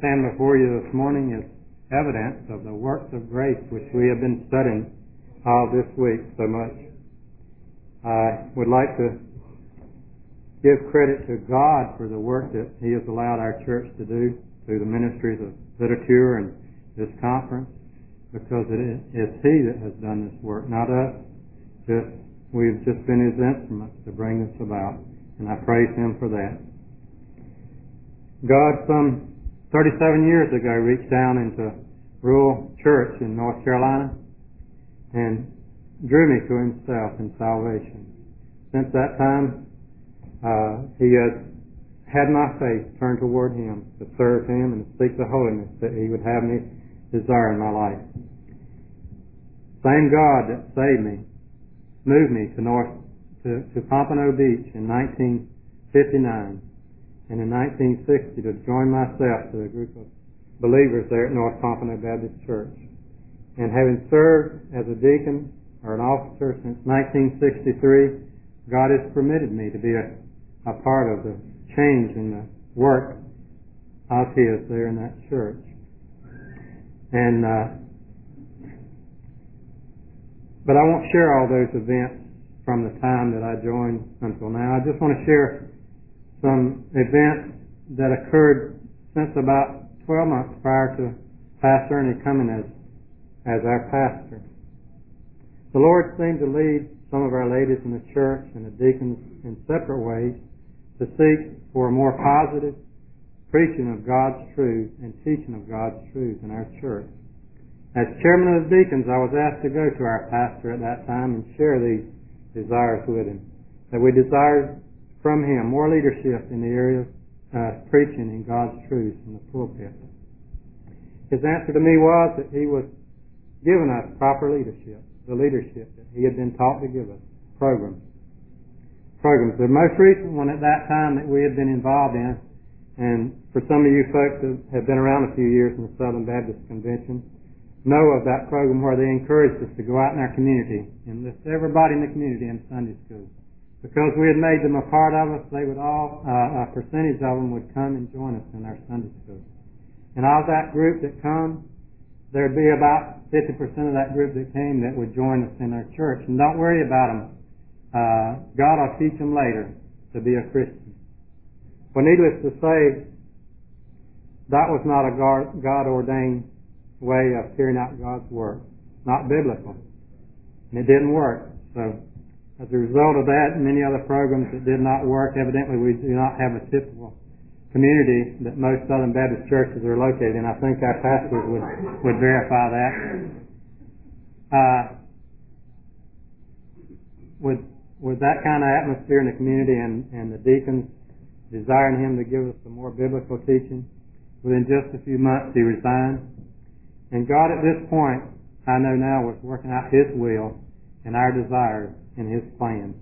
stand before you this morning is evidence of the works of grace which we have been studying all this week so much. I would like to give credit to God for the work that He has allowed our church to do through the ministries of literature and this conference, because it is He that has done this work, not us. We've just been His instruments to bring this about, and I praise Him for that. God, some 37 years ago, reached down into a rural church in North Carolina and drew me to Himself in salvation. Since that time, He has had my faith turned toward Him to serve Him and to seek the holiness that He would have me desire in my life. Same God that saved me moved me to Pompano Beach in 1959, and in 1960 to join myself to a group of believers there at North Pompano Baptist Church. And having served as a deacon or an officer since 1963, God has permitted me to be a part of the change in the work of His there in that church. And but I won't share all those events from the time that I joined until now. I just want to share some events that occurred since about 12 months prior to Pastor Ernie coming as our pastor. The Lord seemed to lead some of our ladies in the church and the deacons in separate ways to seek for a more positive preaching of God's truth and teaching of God's truth in our church. As chairman of the deacons, I was asked to go to our pastor at that time and share these desires with him, that we desired from him more leadership in the area of preaching in God's truth in the pulpit. His answer to me was that he was giving us proper leadership, the leadership that he had been taught to give us, programs. The most recent one at that time that we had been involved in, and for some of you folks that have been around a few years in the Southern Baptist Convention, know of that program where they encouraged us to go out in our community and lift everybody in the community in Sunday school. Because we had made them a part of us, they would all, a percentage of them would come and join us in our Sunday school. And out of that group that come, there'd be about 50% of that group that came that would join us in our church. And don't worry about them. God will teach them later to be a Christian. Well, needless to say, that was not a God-ordained way of carrying out God's work. Not biblical. And it didn't work. So, as a result of that and many other programs that did not work, evidently we do not have a typical community that most Southern Baptist churches are located in. I think our pastors would verify that. With that kind of atmosphere in the community and the deacons desiring him to give us some more biblical teaching, within just a few months he resigned. And God at this point, I know now, was working out His will and our desires in His plan.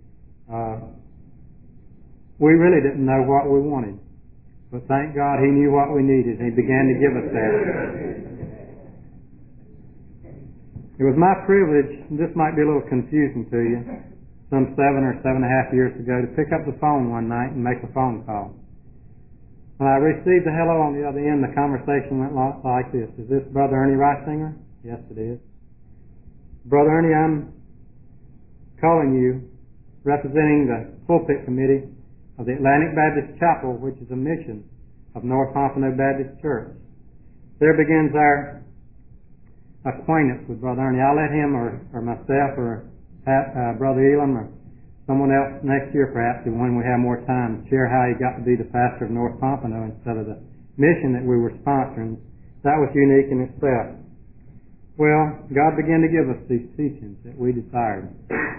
We really didn't know what we wanted, but thank God He knew what we needed, and He began to give us that. It was my privilege, and this might be a little confusing to you, some 7 or 7.5 years ago, to pick up the phone one night and make a phone call. When I received the hello on the other end, the conversation went like this. Is this Brother Ernie Reisinger? Yes, it is. Brother Ernie, I'm calling you representing the pulpit committee of the Atlantic Baptist Chapel, which is a mission of North Pompano Baptist Church. There begins our acquaintance with Brother Ernie. I'll let him or myself or Brother Elam or someone else next year perhaps, when we have more time, share how he got to be the pastor of North Pompano instead of the mission that we were sponsoring. That was unique in itself. Well, God began to give us these teachings that we desired.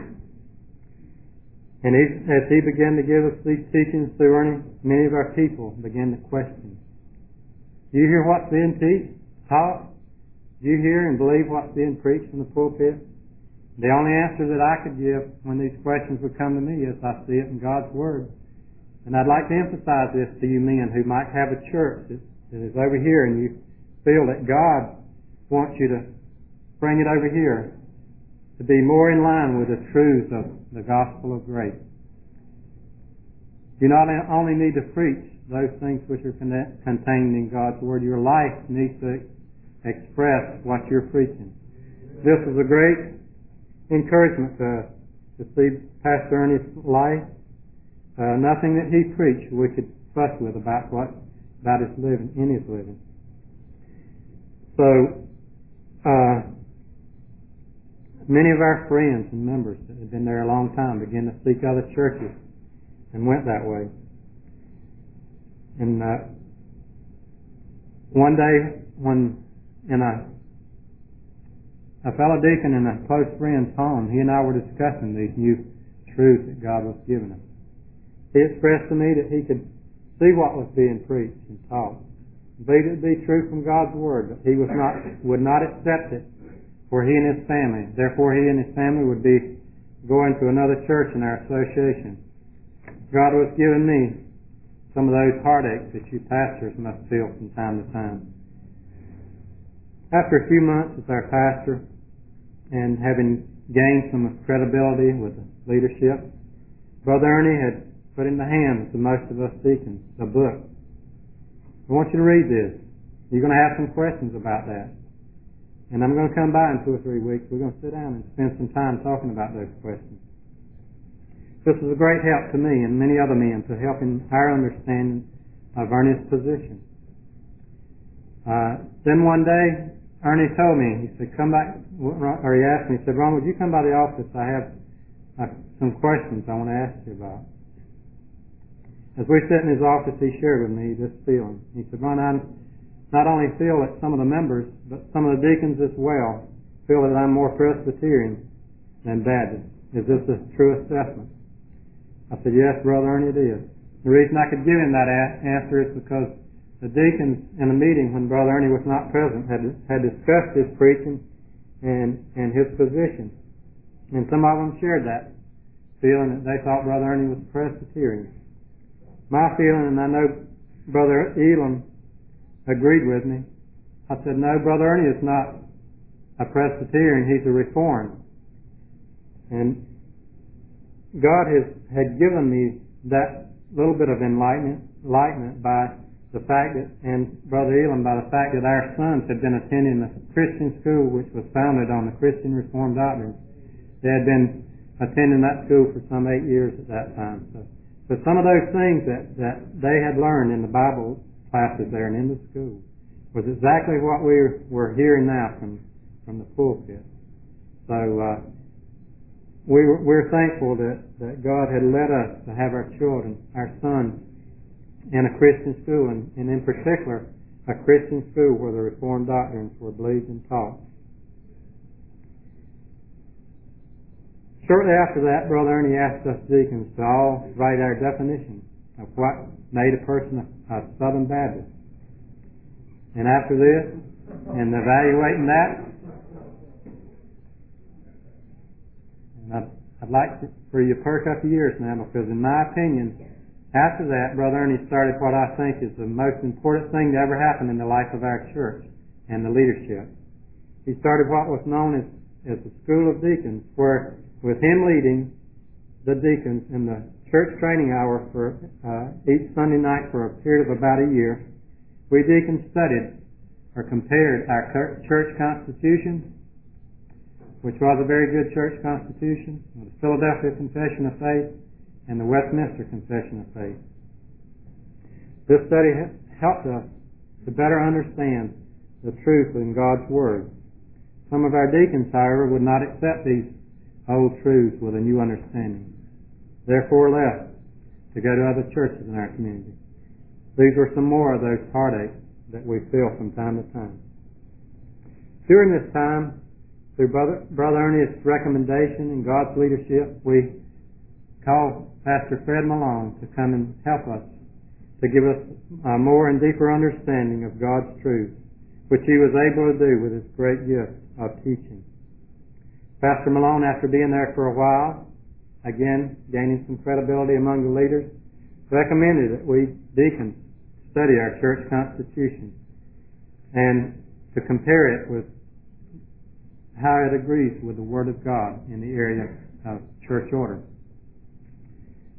And as He began to give us these teachings through Ernie, many of our people began to question. Do you hear what's being taught? Do you hear and believe what's being preached in the pulpit? The only answer that I could give when these questions would come to me is I see it in God's Word. And I'd like to emphasize this to you men who might have a church that is over here and you feel that God wants you to bring it over here to be more in line with the truths of the gospel of grace. You not only need to preach those things which are contained in God's Word. Your life needs to express what you're preaching. This is a great encouragement to us to see Pastor Ernie's life. Nothing that he preached we could fuss with about his living, in his living. So, many of our friends and members that had been there a long time began to seek other churches and went that way. And one day, when in a fellow deacon and a close friend's home, he and I were discussing these new truths that God was giving us. He expressed to me that he could see what was being preached and taught, believed it to be true from God's Word, but he would not accept it for he and his family. Therefore, he and his family would be going to another church in our association. God was giving me some of those heartaches that you pastors must feel from time to time. After a few months as our pastor and having gained some credibility with the leadership, Brother Ernie had put in the hands of most of us deacons a book. I want you to read this. You're going to have some questions about that. And I'm going to come by in 2 or 3 weeks. We're going to sit down and spend some time talking about those questions. This is a great help to me and many other men to help in our understanding of Ernie's position. Then one day, Ernie told me, he said, come back, or he asked me, he said, Ron, would you come by the office? I have some questions I want to ask you about. As we sat in his office, he shared with me this feeling. He said, Ron, I not only feel that some of the members, but some of the deacons as well, feel that I'm more Presbyterian than Baptist. Is this a true assessment? I said, yes, Brother Ernie, it is. The reason I could give him that answer is because the deacons in a meeting when Brother Ernie was not present had discussed his preaching and his position. And some of them shared that feeling that they thought Brother Ernie was Presbyterian. My feeling, and I know Brother Elam agreed with me, I said, no, Brother Ernie is not a Presbyterian, he's a Reformed. And God had given me that little bit of enlightenment by the fact that, and Brother Elam, by the fact that our sons had been attending a Christian school which was founded on the Christian Reformed doctrines. They had been attending that school for some 8 years at that time. So some of those things that they had learned in the Bible classes there and in the school was exactly what we're hearing now from the pulpit. So we're thankful that God had led us to have our children, our sons, in a Christian school, and in particular a Christian school where the Reformed doctrines were believed and taught. Shortly after that, Brother Ernie asked us deacons to all write our definition of what made a person a Southern Baptist. And after this, and evaluating that, and I'd like for you to perk up your ears now, because in my opinion, after that, Brother Ernie started what I think is the most important thing to ever happen in the life of our church and the leadership. He started what was known as the School of Deacons, where with him leading the deacons in the church training hour for each Sunday night for a period of about a year, we deacons studied or compared our church constitution, which was a very good church constitution, with the Philadelphia Confession of Faith and the Westminster Confession of Faith. This study helped us to better understand the truth in God's Word. Some of our deacons, however, would not accept these old truths with a new understanding, therefore left to go to other churches in our community. These were some more of those heartaches that we feel from time to time. During this time, through Brother Ernie's recommendation and God's leadership, we called Pastor Fred Malone to come and help us, to give us a more and deeper understanding of God's truth, which he was able to do with his great gift of teaching. Pastor Malone, after being there for a while, again gaining some credibility among the leaders, recommended that we deacons study our church constitution and to compare it with how it agrees with the Word of God in the area of church order.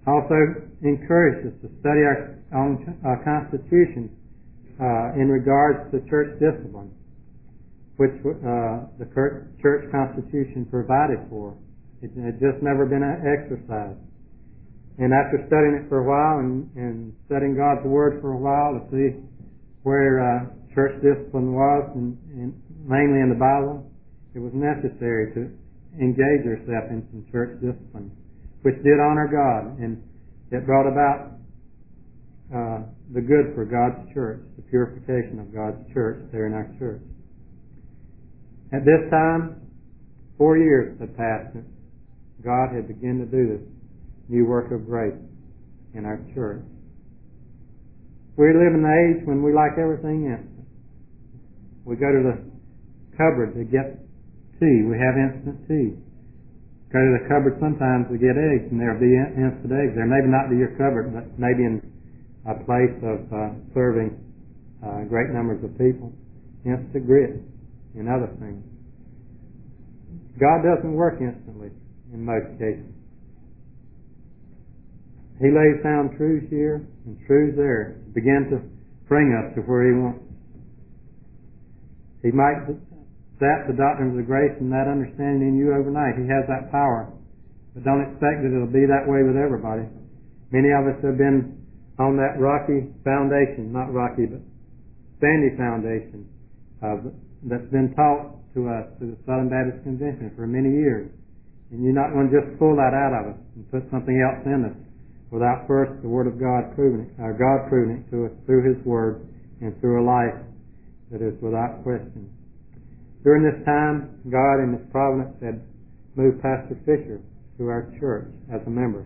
Also encouraged us to study our own Constitution in regards to church discipline, which the church Constitution provided for. It had just never been exercised. And after studying it for a while and studying God's Word for a while to see where church discipline was, and mainly in the Bible, it was necessary to engage yourself in some church discipline, which did honor God, and it brought about the good for God's church, the purification of God's church there in our church. At this time, 4 years had passed since God had begun to do this new work of grace in our church. We live in the age when we like everything instant. We go to the cupboard to get tea. We have instant tea. Go to the cupboard sometimes to get eggs, and there'll be instant eggs there. Maybe not to your cupboard, but maybe in a place of serving great numbers of people. Instant grits and other things. God doesn't work instantly in most cases. He lays down truths here and truths there to begin to bring us to where He wants. He might zap the doctrines of grace and that understanding in you overnight. He has that power. But don't expect that it'll be that way with everybody. Many of us have been on that rocky foundation, not rocky, but sandy foundation that's been taught to us through the Southern Baptist Convention for many years. And you're not going to just pull that out of us and put something else in us without first the Word of God proving it, or God proving it to us through His Word and through a life that is without question. During this time, God in His providence had moved Pastor Fisher to our church as a member.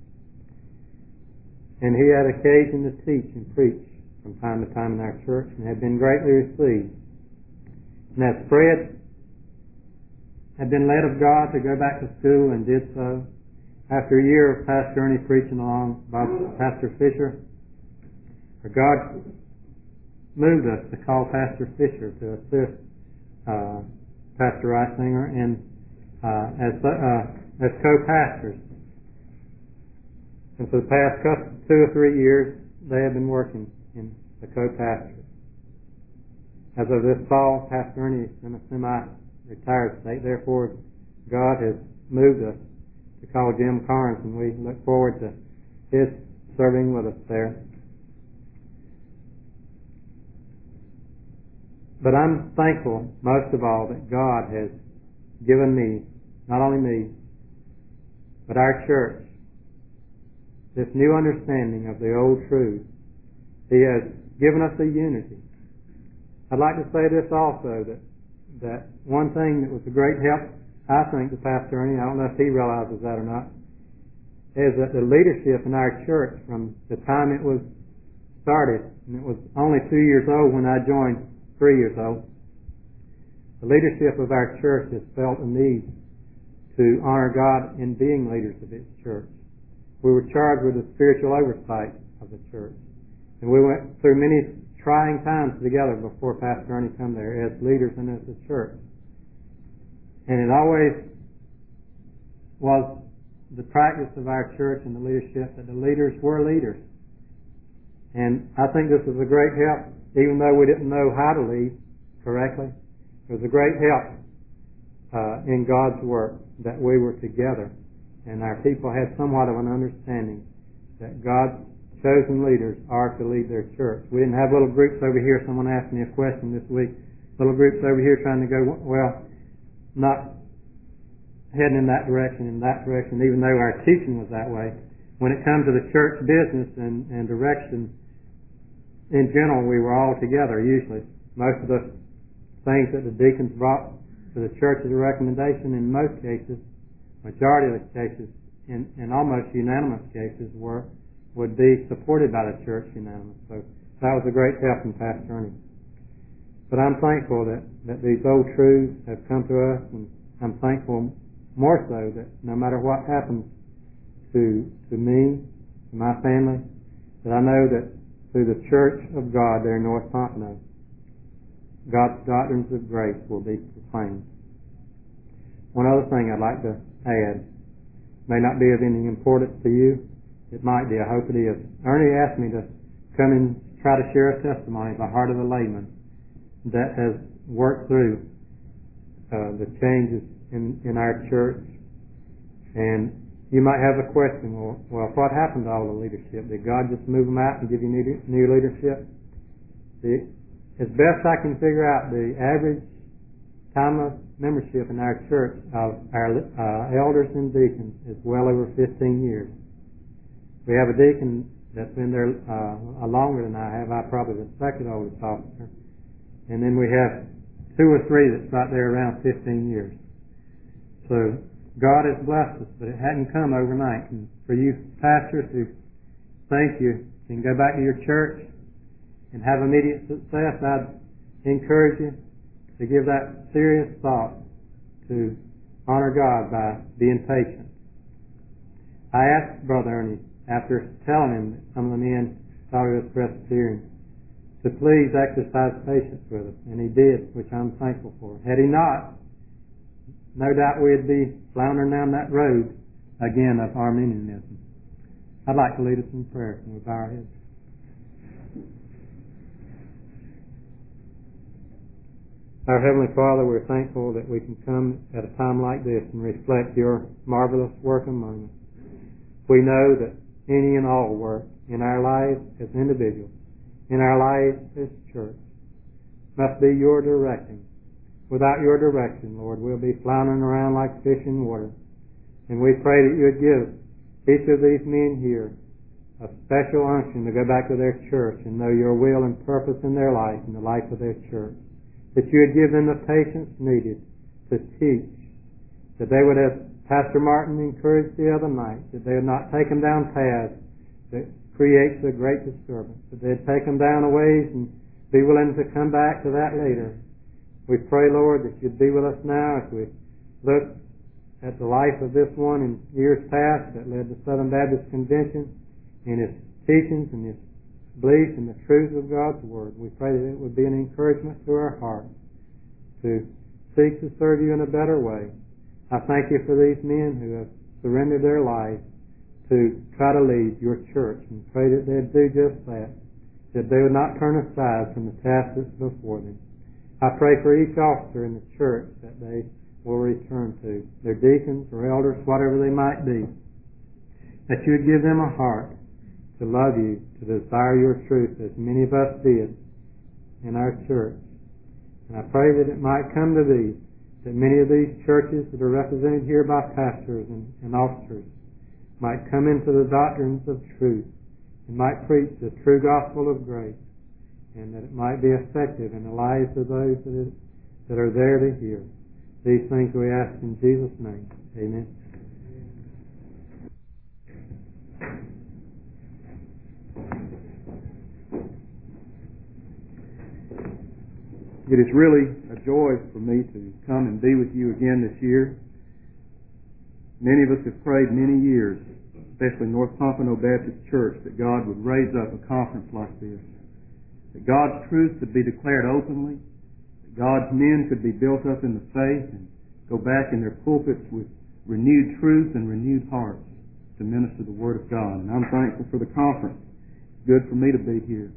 And he had occasion to teach and preach from time to time in our church and had been greatly received. And as Fred had been led of God to go back to school and did so, after a year of Pastor Ernie preaching along by Pastor Fisher, God moved us to call Pastor Fisher to assist Pastor Reisinger and as co-pastors. And for the past 2 or 3 years, they have been working in the co-pastorate. As of this fall, Pastor Ernie is in a semi-retired state. Therefore, God has moved us to call Jim Carnes, and we look forward to his serving with us there. But I'm thankful, most of all, that God has given me, not only me, but our church, this new understanding of the old truth. He has given us a unity. I'd like to say this also, that one thing that was a great help, I think, to Pastor Ernie, I don't know if he realizes that or not, is that the leadership in our church from the time it was started, and it was only 2 years old when I joined, 3 years old, the leadership of our church has felt a need to honor God in being leaders of its church. We were charged with the spiritual oversight of the church. And we went through many trying times together before Pastor Ernie come there as leaders and as a church. And it always was the practice of our church and the leadership that the leaders were leaders. And I think this was a great help, even though we didn't know how to lead correctly. It was a great help in God's work that we were together. And our people had somewhat of an understanding that God's chosen leaders are to lead their church. We didn't have little groups over here. Someone asked me a question this week. Little groups over here trying to go, well, not heading in that direction, even though our teaching was that way. When it comes to the church business and direction, in general, we were all together usually. Most of the things that the deacons brought to the church as a recommendation, in most cases, majority of the cases, in almost unanimous cases, would be supported by the church unanimously. So that was a great help in Pastor Ernie. But I'm thankful that these old truths have come to us, and I'm thankful more so that no matter what happens to me, to my family, that I know that through the church of God there in North Pompano, God's doctrines of grace will be proclaimed. One other thing I'd like to add, may not be of any importance to you, It might be. I hope it is. Ernie asked me to come and try to share a testimony of the heart of a layman that has worked through the changes in our church. And you might have a question, well, what happened to all the leadership? Did God just move them out and give you new leadership? As best I can figure out, the average time of membership in our church of our elders and deacons is well over 15 years. We have a deacon that's been there longer than I have. I'm probably the second oldest officer. And then we have 2 or 3 that's right there around 15 years. So God has blessed us, but it hadn't come overnight. And for you pastors who think you can go back to your church and have immediate success, I'd encourage you to give that serious thought to honor God by being patient. I asked Brother Ernie, after telling him that some of the men thought he was Presbyterian, to please exercise patience with us, and he did, which I'm thankful for. Had he not, no doubt we'd be floundering down that road again of Arminianism. I'd like to lead us in prayer. Can we bow our heads? Our Heavenly Father, we're thankful that we can come at a time like this and reflect your marvelous work among us. We know that any and all work in our lives as individuals, in our lives as church, must be your directing. Without your direction, Lord, we'll be floundering around like fish in water. And we pray that you would give each of these men here a special unction to go back to their church and know your will and purpose in their life and the life of their church. That you would give them the patience needed to teach. That they would have Pastor Martin encouraged the other night, that they would not take them down paths that creates a great disturbance, that they'd take them down a ways and be willing to come back to that later. We pray, Lord, that you'd be with us now as we look at the life of this one in years past that led the Southern Baptist Convention and his teachings and his beliefs in the truth of God's Word. We pray that it would be an encouragement to our hearts to seek to serve you in a better way. I thank you for these men who have surrendered their lives to try to lead your church, and pray that they'd do just that they would not turn aside from the task that's before them. I pray for each officer in the church that they will return to, their deacons or elders, whatever they might be, that you would give them a heart to love you, to desire your truth, as many of us did in our church. And I pray that it might come to thee, that many of these churches that are represented here by pastors and officers might come into the doctrines of truth and might preach the true gospel of grace, and that it might be effective in the lives of those that are there to hear. These things we ask in Jesus' name. Amen. It is really a joy for me to come and be with you again this year. Many of us have prayed many years, especially North Pompano Baptist Church, that God would raise up a conference like this, that God's truth could be declared openly, that God's men could be built up in the faith and go back in their pulpits with renewed truth and renewed hearts to minister the Word of God. And I'm thankful for the conference. It's good for me to be here.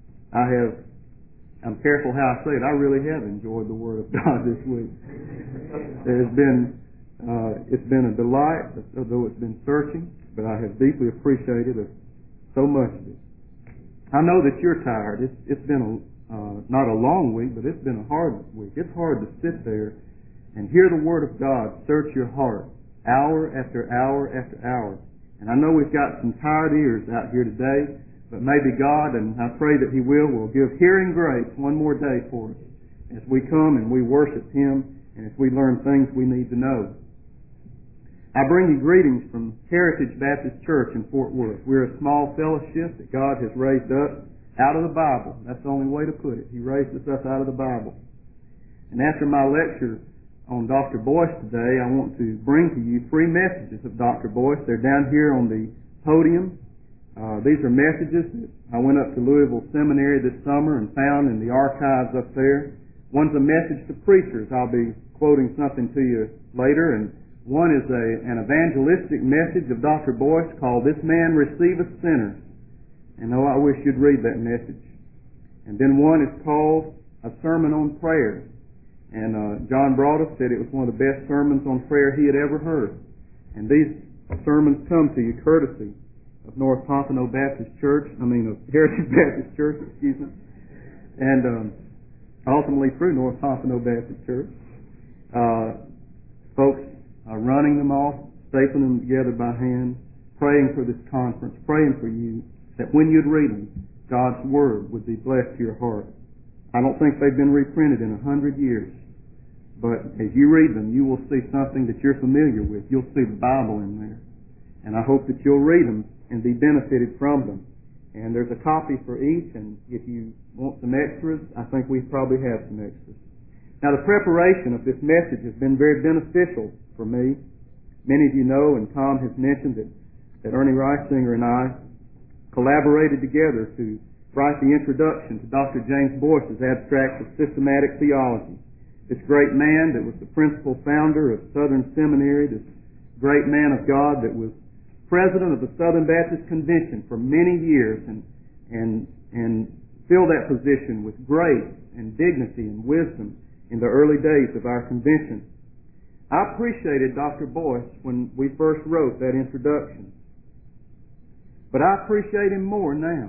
I'm careful how I say it. I really have enjoyed the Word of God this week. It's been a delight, although it's been searching, but I have deeply appreciated so much of it. I know that you're tired. It's been not a long week, but it's been a hard week. It's hard to sit there and hear the Word of God search your heart hour after hour after hour. And I know we've got some tired ears out here today, but maybe God, and I pray that He will give hearing grace one more day for us as we come and we worship Him and as we learn things we need to know. I bring you greetings from Heritage Baptist Church in Fort Worth. We're a small fellowship that God has raised up out of the Bible. That's the only way to put it. He raised us up out of the Bible. And after my lecture on Dr. Boyce today, I want to bring to you 3 messages of Dr. Boyce. They're down here on the podium. These are messages that I went up to Louisville Seminary this summer and found in the archives up there. One's a message to preachers. I'll be quoting something to you later, and One is an evangelistic message of Dr. Boyce called "This Man Receiveth Sinners." And oh, I wish you'd read that message. And then one is called "A Sermon on Prayer." And John Broadus said it was one of the best sermons on prayer he had ever heard. And these sermons come to you courtesy of North Pompano Baptist Church, of Heritage Baptist Church, excuse me, and ultimately through North Pompano Baptist Church. Folks are running them off, stapling them together by hand, praying for this conference, praying for you, that when you'd read them, God's Word would be blessed to your heart. I don't think they've been reprinted in 100 years, but as you read them, you will see something that you're familiar with. You'll see the Bible in there. And I hope that you'll read them and be benefited from them. And there's a copy for each, and if you want some extras, I think we probably have some extras. Now, the preparation of this message has been very beneficial for me. Many of you know, and Tom has mentioned that Ernie Reisinger and I collaborated together to write the introduction to Dr. James Boyce's Abstract of Systematic Theology. This great man that was the principal founder of Southern Seminary, this great man of God that was president of the Southern Baptist Convention for many years and filled that position with grace and dignity and wisdom in the early days of our convention. I appreciated Dr. Boyce when we first wrote that introduction, but I appreciate him more now.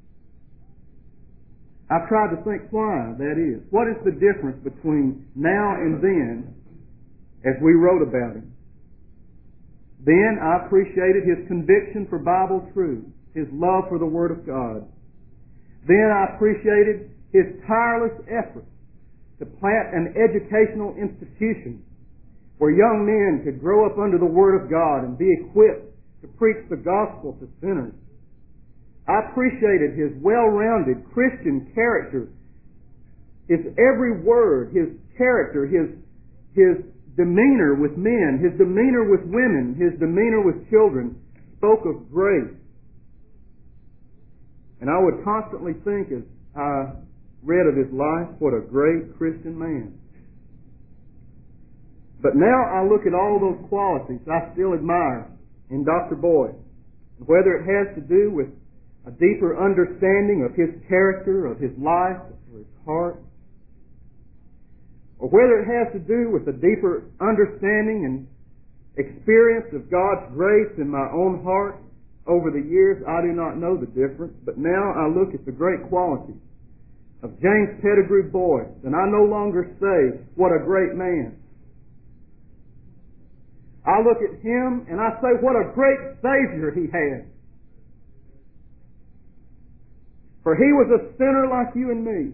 I've tried to think why that is. What is the difference between now and then as we wrote about him? Then I appreciated his conviction for Bible truth, his love for the Word of God. Then I appreciated his tireless effort to plant an educational institution where young men could grow up under the Word of God and be equipped to preach the gospel to sinners. I appreciated his well-rounded Christian character, his every word, his character, his demeanor with men, his demeanor with women, his demeanor with children spoke of grace. And I would constantly think as I read of his life, what a great Christian man. But now I look at all those qualities I still admire in Dr. Boyce, whether it has to do with a deeper understanding of his character, of his life, of his heart, or whether it has to do with a deeper understanding and experience of God's grace in my own heart over the years, I do not know the difference. But now I look at the great qualities of James Pettigrew Boyce, and I no longer say, what a great man. I look at him and I say, what a great Savior he had. For he was a sinner like you and me.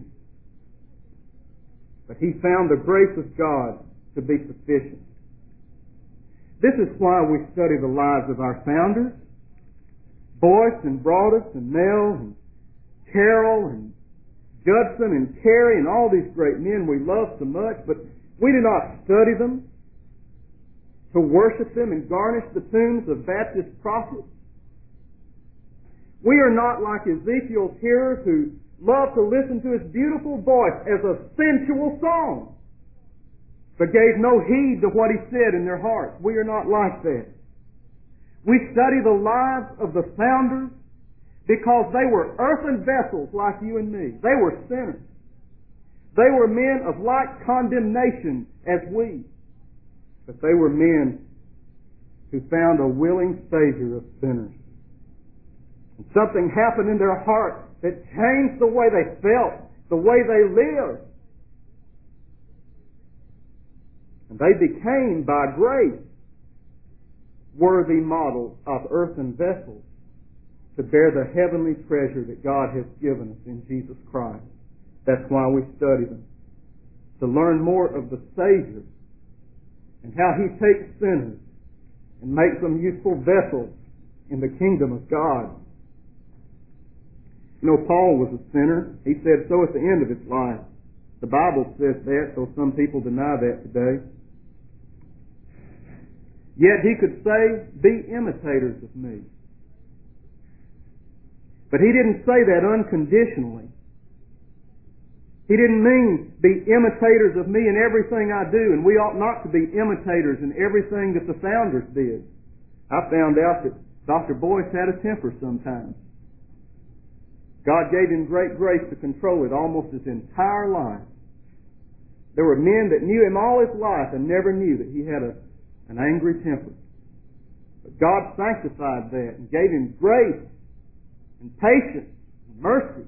But he found the grace of God to be sufficient. This is why we study the lives of our founders, Boyce and Broadus and Nell and Carroll and Judson and Carey and all these great men we love so much, but we do not study them to worship them and garnish the tombs of Baptist prophets. We are not like Ezekiel's hearers who love to listen to his beautiful voice as a sensual song, but gave no heed to what he said in their hearts. We are not like that. We study the lives of the founders because they were earthen vessels like you and me. They were sinners. They were men of like condemnation as we. But they were men who found a willing Savior of sinners. And something happened in their heart that changed the way they felt, the way they lived. And they became, by grace, worthy models of earthen vessels to bear the heavenly treasure that God has given us in Jesus Christ. That's why we study them. To learn more of the Savior and how He takes sinners and makes them useful vessels in the kingdom of God. You know, Paul was a sinner. He said so at the end of his life. The Bible says that, though some people deny that today. Yet he could say, be imitators of me. But he didn't say that unconditionally. He didn't mean be imitators of me in everything I do, and we ought not to be imitators in everything that the founders did. I found out that Dr. Boyce had a temper sometimes. God gave him great grace to control it almost his entire life. There were men that knew him all his life and never knew that he had an angry temper. But God sanctified that and gave him grace and patience and mercy.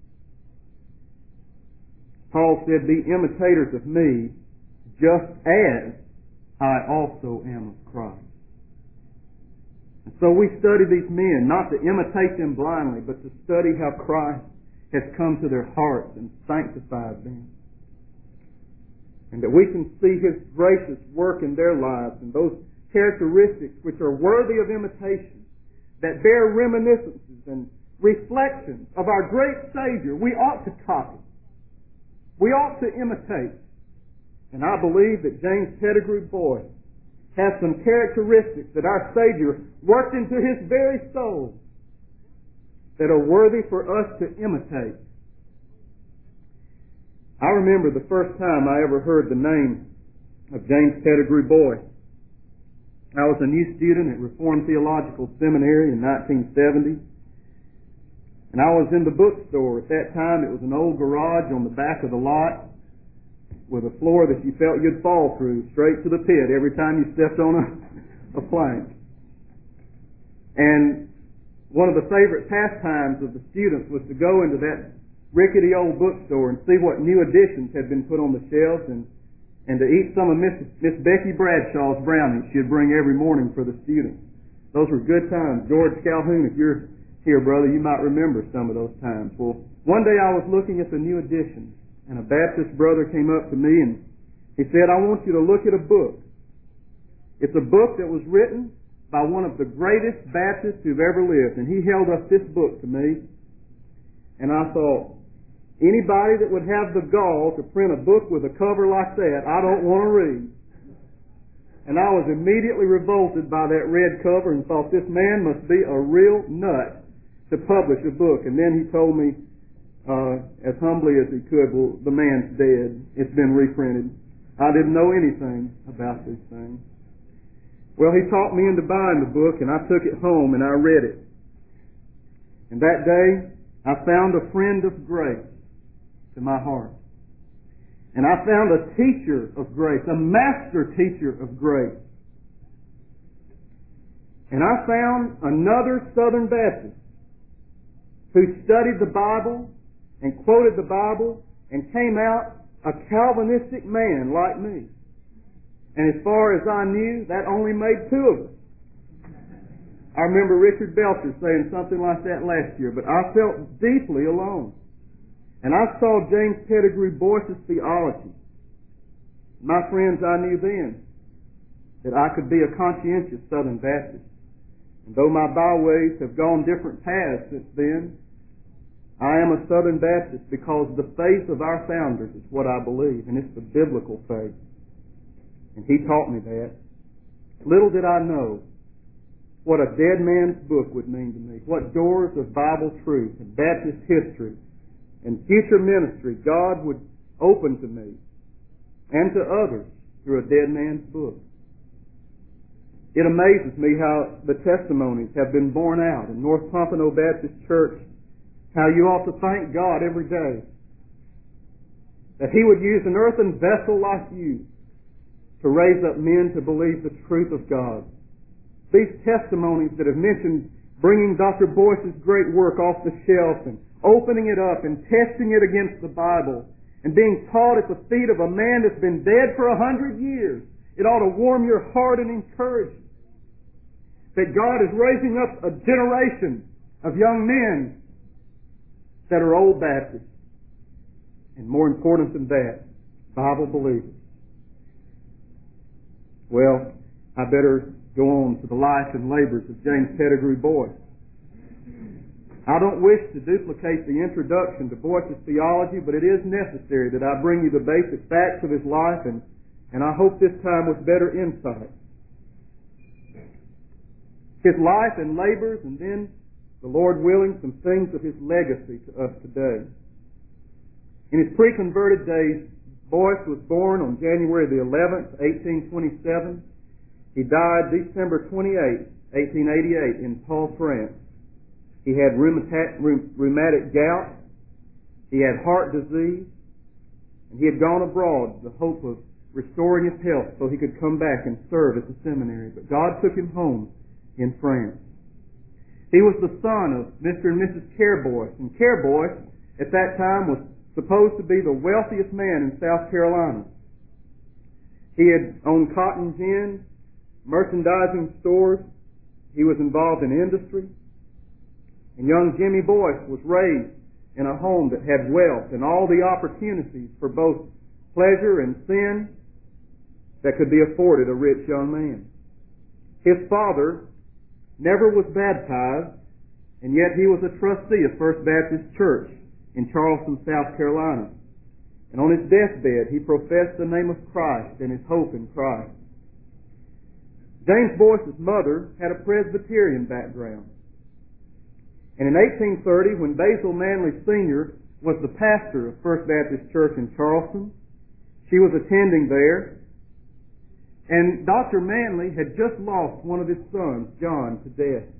Paul said, be imitators of me just as I also am of Christ. And so we study these men, not to imitate them blindly, but to study how Christ has come to their hearts and sanctified them. And that we can see His gracious work in their lives and those characteristics which are worthy of imitation, that bear reminiscences and reflections of our great Savior, we ought to copy. We ought to imitate. And I believe that James Pettigrew Boyce has some characteristics that our Savior worked into his very soul that are worthy for us to imitate. I remember the first time I ever heard the name of James Pettigrew Boyce. I was a new student at Reformed Theological Seminary in 1970. And I was in the bookstore. At that time, it was an old garage on the back of the lot with a floor that you felt you'd fall through straight to the pit every time you stepped on a plank. And one of the favorite pastimes of the students was to go into that rickety old bookstore and see what new editions had been put on the shelves and to eat some of Miss Becky Bradshaw's brownies she'd bring every morning for the students. Those were good times. George Calhoun, if you're here, brother, you might remember some of those times. Well, one day I was looking at the new edition, and a Baptist brother came up to me and he said, I want you to look at a book. It's a book that was written by one of the greatest Baptists who've ever lived. And he held up this book to me, and I thought, anybody that would have the gall to print a book with a cover like that, I don't want to read. And I was immediately revolted by that red cover and thought, this man must be a real nut to publish a book. And then he told me, as humbly as he could, well, the man's dead. It's been reprinted. I didn't know anything about this thing. Well, he talked me into buying the book, and I took it home and I read it. And that day, I found a friend of grace to my heart. And I found a teacher of grace, a master teacher of grace. And I found another Southern Baptist who studied the Bible and quoted the Bible and came out a Calvinistic man like me. And as far as I knew, that only made two of us. I remember Richard Belcher saying something like that last year, but I felt deeply alone. And I saw James Pettigrew Boyce's theology. My friends, I knew then that I could be a conscientious Southern Baptist. And though my byways have gone different paths since then, I am a Southern Baptist because the faith of our founders is what I believe, and it's the biblical faith. And he taught me that. Little did I know what a dead man's book would mean to me, what doors of Bible truth and Baptist history and future ministry God would open to me and to others through a dead man's book. It amazes me how the testimonies have been borne out in North Pompano Baptist Church, how you ought to thank God every day that He would use an earthen vessel like you to raise up men to believe the truth of God. These testimonies that have mentioned bringing Dr. Boyce's great work off the shelf and opening it up and testing it against the Bible and being taught at the feet of a man that's been dead for 100 years, it ought to warm your heart and encourage you that God is raising up a generation of young men that are old Baptists, and more important than that, Bible believers. Well, I better go on to the life and labors of James Pettigrew Boyce. I don't wish to duplicate the introduction to Boyce's theology, but it is necessary that I bring you the basic facts of his life, and I hope this time with better insight. His life and labors, and then, the Lord willing, some things of his legacy to us today. In his pre-converted days, Boyce was born on January the 11th, 1827. He died December 28th, 1888 in Pau, France. He had rheumatic gout. He had heart disease. And he had gone abroad with the hope of restoring his health so he could come back and serve at the seminary. But God took him home in France. He was the son of Mr. and Mrs. Care Boyce. And Care Boyce, at that time, was supposed to be the wealthiest man in South Carolina. He had owned cotton gin, merchandising stores. He was involved in industry. And young Jimmy Boyce was raised in a home that had wealth and all the opportunities for both pleasure and sin that could be afforded a rich young man. His father never was baptized, and yet he was a trustee of First Baptist Church in Charleston, South Carolina. And on his deathbed, he professed the name of Christ and his hope in Christ. James Boyce's mother had a Presbyterian background. And in 1830, when Basil Manley Sr. was the pastor of First Baptist Church in Charleston, she was attending there. And Dr. Manley had just lost one of his sons, John, to death.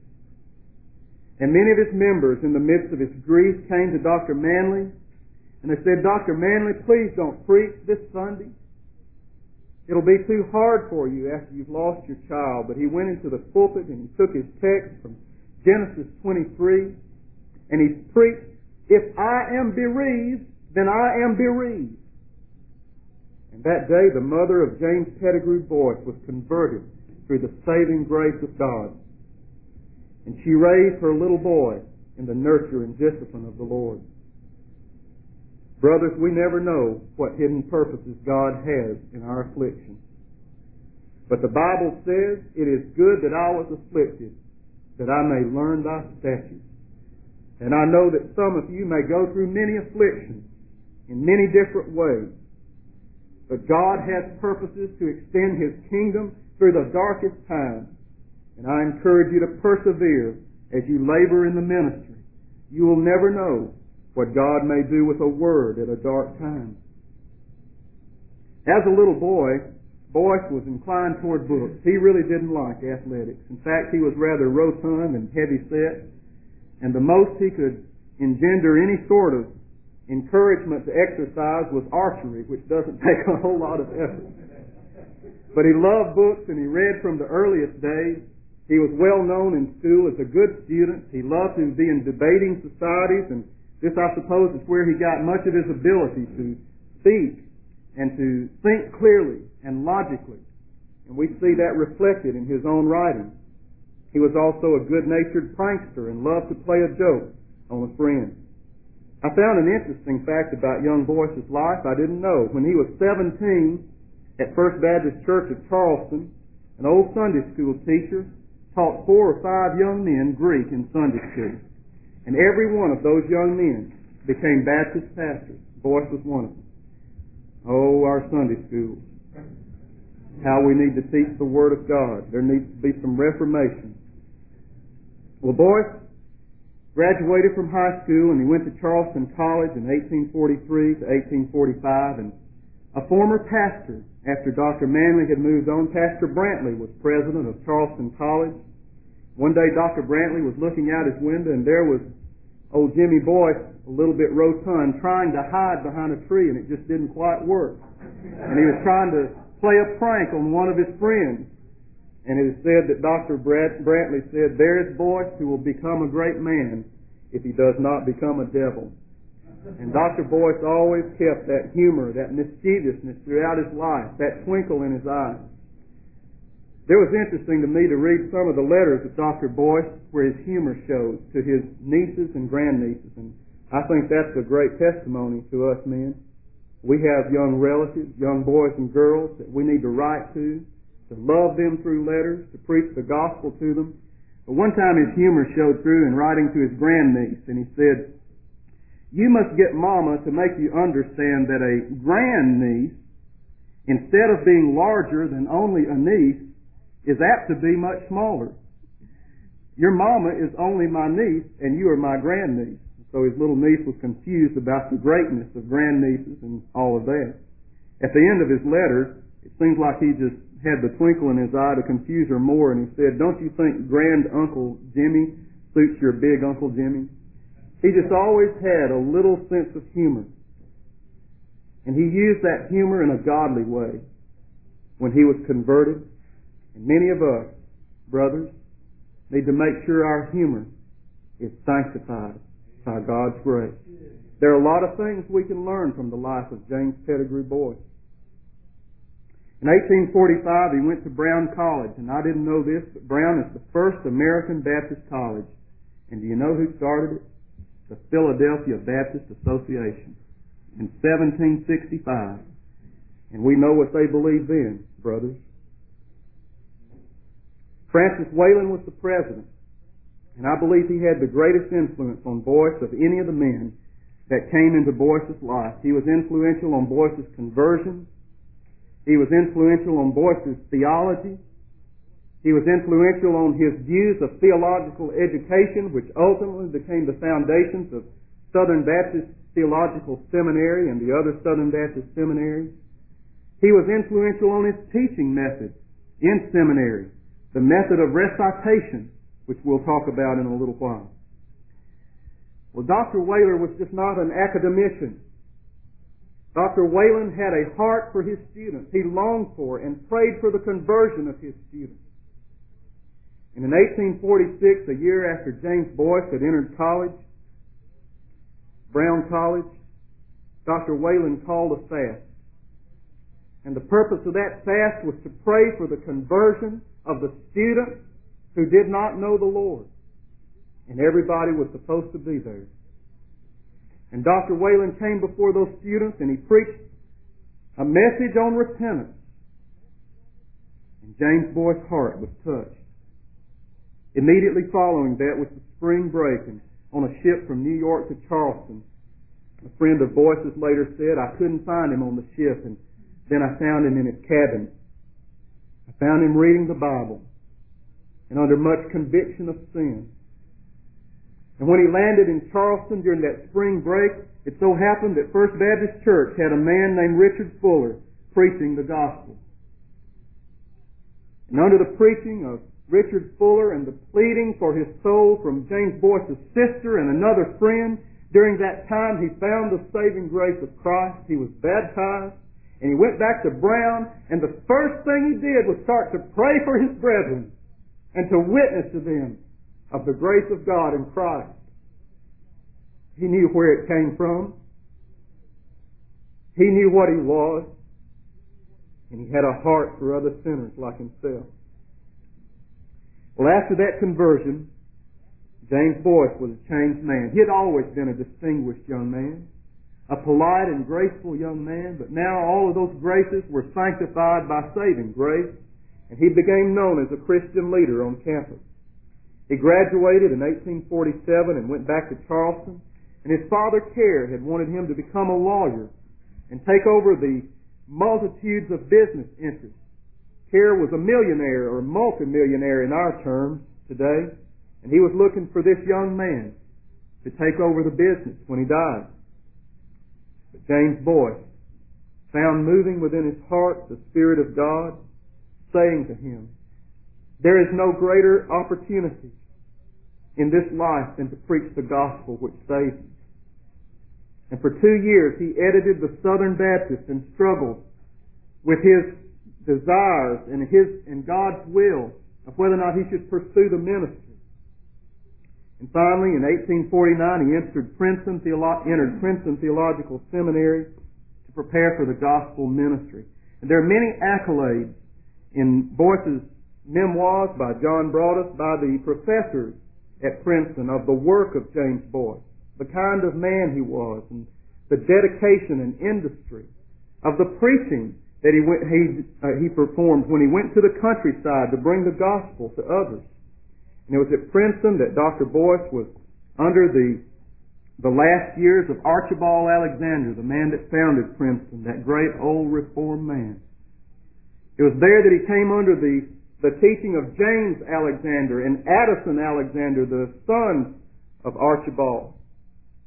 And many of his members, in the midst of his grief, came to Dr. Manley, and they said, "Dr. Manley, please don't preach this Sunday. It'll be too hard for you after you've lost your child." But he went into the pulpit and he took his text from Genesis 23, and he preached, "If I am bereaved, then I am bereaved." And that day, the mother of James Pettigrew Boyce was converted through the saving grace of God. And she raised her little boy in the nurture and discipline of the Lord. Brothers, we never know what hidden purposes God has in our affliction. But the Bible says, "It is good that I was afflicted, that I may learn thy statutes." And I know that some of you may go through many afflictions in many different ways. But God has purposes to extend His kingdom through the darkest times. And I encourage you to persevere as you labor in the ministry. You will never know what God may do with a word at a dark time. As a little boy, Boyce was inclined toward books. He really didn't like athletics. In fact, he was rather rotund and heavy-set. And the most he could engender any sort of encouragement to exercise was archery, which doesn't take a whole lot of effort. But he loved books and he read from the earliest days. He was well known in school as a good student. He loved to be in debating societies, and this, I suppose, is where he got much of his ability to speak and to think clearly and logically. And we see that reflected in his own writing. He was also a good-natured prankster and loved to play a joke on a friend. I found an interesting fact about young Boyce's life I didn't know. When he was 17 at First Baptist Church of Charleston, an old Sunday school teacher taught 4 or 5 young men Greek in Sunday school. And every one of those young men became Baptist pastors. Boyce was one of them. Oh, our Sunday schools. How we need to teach the Word of God. There needs to be some reformation. Well, Boyce graduated from high school and he went to Charleston College in 1843 to 1845. And a former pastor, after Dr. Manley had moved on, Pastor Brantley was president of Charleston College. One day Dr. Brantley was looking out his window and there was old Jimmy Boyce, a little bit rotund, trying to hide behind a tree, and it just didn't quite work. And he was trying to play a prank on one of his friends. And it is said that Dr. Brantley said, "There is Boyce who will become a great man if he does not become a devil." And Dr. Boyce always kept that humor, that mischievousness throughout his life, that twinkle in his eye. It was interesting to me to read some of the letters of Dr. Boyce where his humor shows to his nieces and grandnieces. And I think that's a great testimony to us men. We have young relatives, young boys and girls that we need to write to love them through letters, to preach the gospel to them. But one time his humor showed through in writing to his grandniece, and he said, "You must get Mama to make you understand that a grandniece, instead of being larger than only a niece, is apt to be much smaller. Your Mama is only my niece, and you are my grandniece." so his little niece was confused about the greatness of grandnieces and all of that. At the end of his letter, it seems like he just had the twinkle in his eye to confuse her more, and he said, "Don't you think Grand Uncle Jimmy suits your Big Uncle Jimmy?" He just always had a little sense of humor. And he used that humor in a godly way when he was converted. And many of us, brothers, need to make sure our humor is sanctified by God's grace. There are a lot of things we can learn from the life of James Pettigrew Boyce. In 1845, he went to Brown College, and I didn't know this, but Brown is the first American Baptist college. And do you know who started it? The Philadelphia Baptist Association in 1765. And we know what they believed then, brothers. Francis Wayland was the president, and I believe he had the greatest influence on Boyce of any of the men that came into Boyce's life. He was influential on Boyce's conversion. He was influential on Boyce's theology. He was influential on his views of theological education, which ultimately became the foundations of Southern Baptist Theological Seminary and the other Southern Baptist seminaries. He was influential on his teaching method in seminary, the method of recitation, which we'll talk about in a little while. Well, Dr. Wayler was just not an academician. Dr. Wayland had a heart for his students. He longed for and prayed for the conversion of his students. And in 1846, a year after James Boyce had entered college, Brown College, Dr. Wayland called a fast. And the purpose of that fast was to pray for the conversion of the students who did not know the Lord. And everybody was supposed to be there. And Dr. Wayland came before those students and he preached a message on repentance. And James Boyce's heart was touched. Immediately following that was the spring break, and on a ship from New York to Charleston, a friend of Boyce's later said, "I couldn't find him on the ship, and then I found him in his cabin. I found him reading the Bible and under much conviction of sin." And when he landed in Charleston during that spring break, it so happened that First Baptist Church had a man named Richard Fuller preaching the gospel. And under the preaching of Richard Fuller and the pleading for his soul from James Boyce's sister and another friend, during that time he found the saving grace of Christ. He was baptized, and he went back to Brown, and the first thing he did was start to pray for his brethren and to witness to them of the grace of God in Christ. He knew where it came from. He knew what he was, and he had a heart for other sinners like himself. Well, after that conversion, James Boyce was a changed man. He had always been a distinguished young man, a polite and graceful young man, but now all of those graces were sanctified by saving grace, and he became known as a Christian leader on campus. He graduated in 1847 and went back to Charleston, and his father, Kerr, had wanted him to become a lawyer and take over the multitudes of business interests. Kerr was a millionaire or multimillionaire in our terms today, and he was looking for this young man to take over the business when he died. But James Boyce found moving within his heart the Spirit of God, saying to him, "There is no greater opportunity in this life than to preach the gospel which saves you." And for 2 years he edited the Southern Baptist and struggled with his desires and God's will of whether or not he should pursue the ministry. And finally, in 1849, he entered Princeton Theological Seminary to prepare for the gospel ministry. And there are many accolades in Boyce's memoirs by John Broadus, by the professors at Princeton, of the work of James Boyce, the kind of man he was, and the dedication and industry of the preaching that he performed when he went to the countryside to bring the gospel to others. And it was at Princeton that Dr. Boyce was under the last years of Archibald Alexander, the man that founded Princeton, that great old Reformed man. It was there that he came under the teaching of James Alexander and Addison Alexander, the sons of Archibald.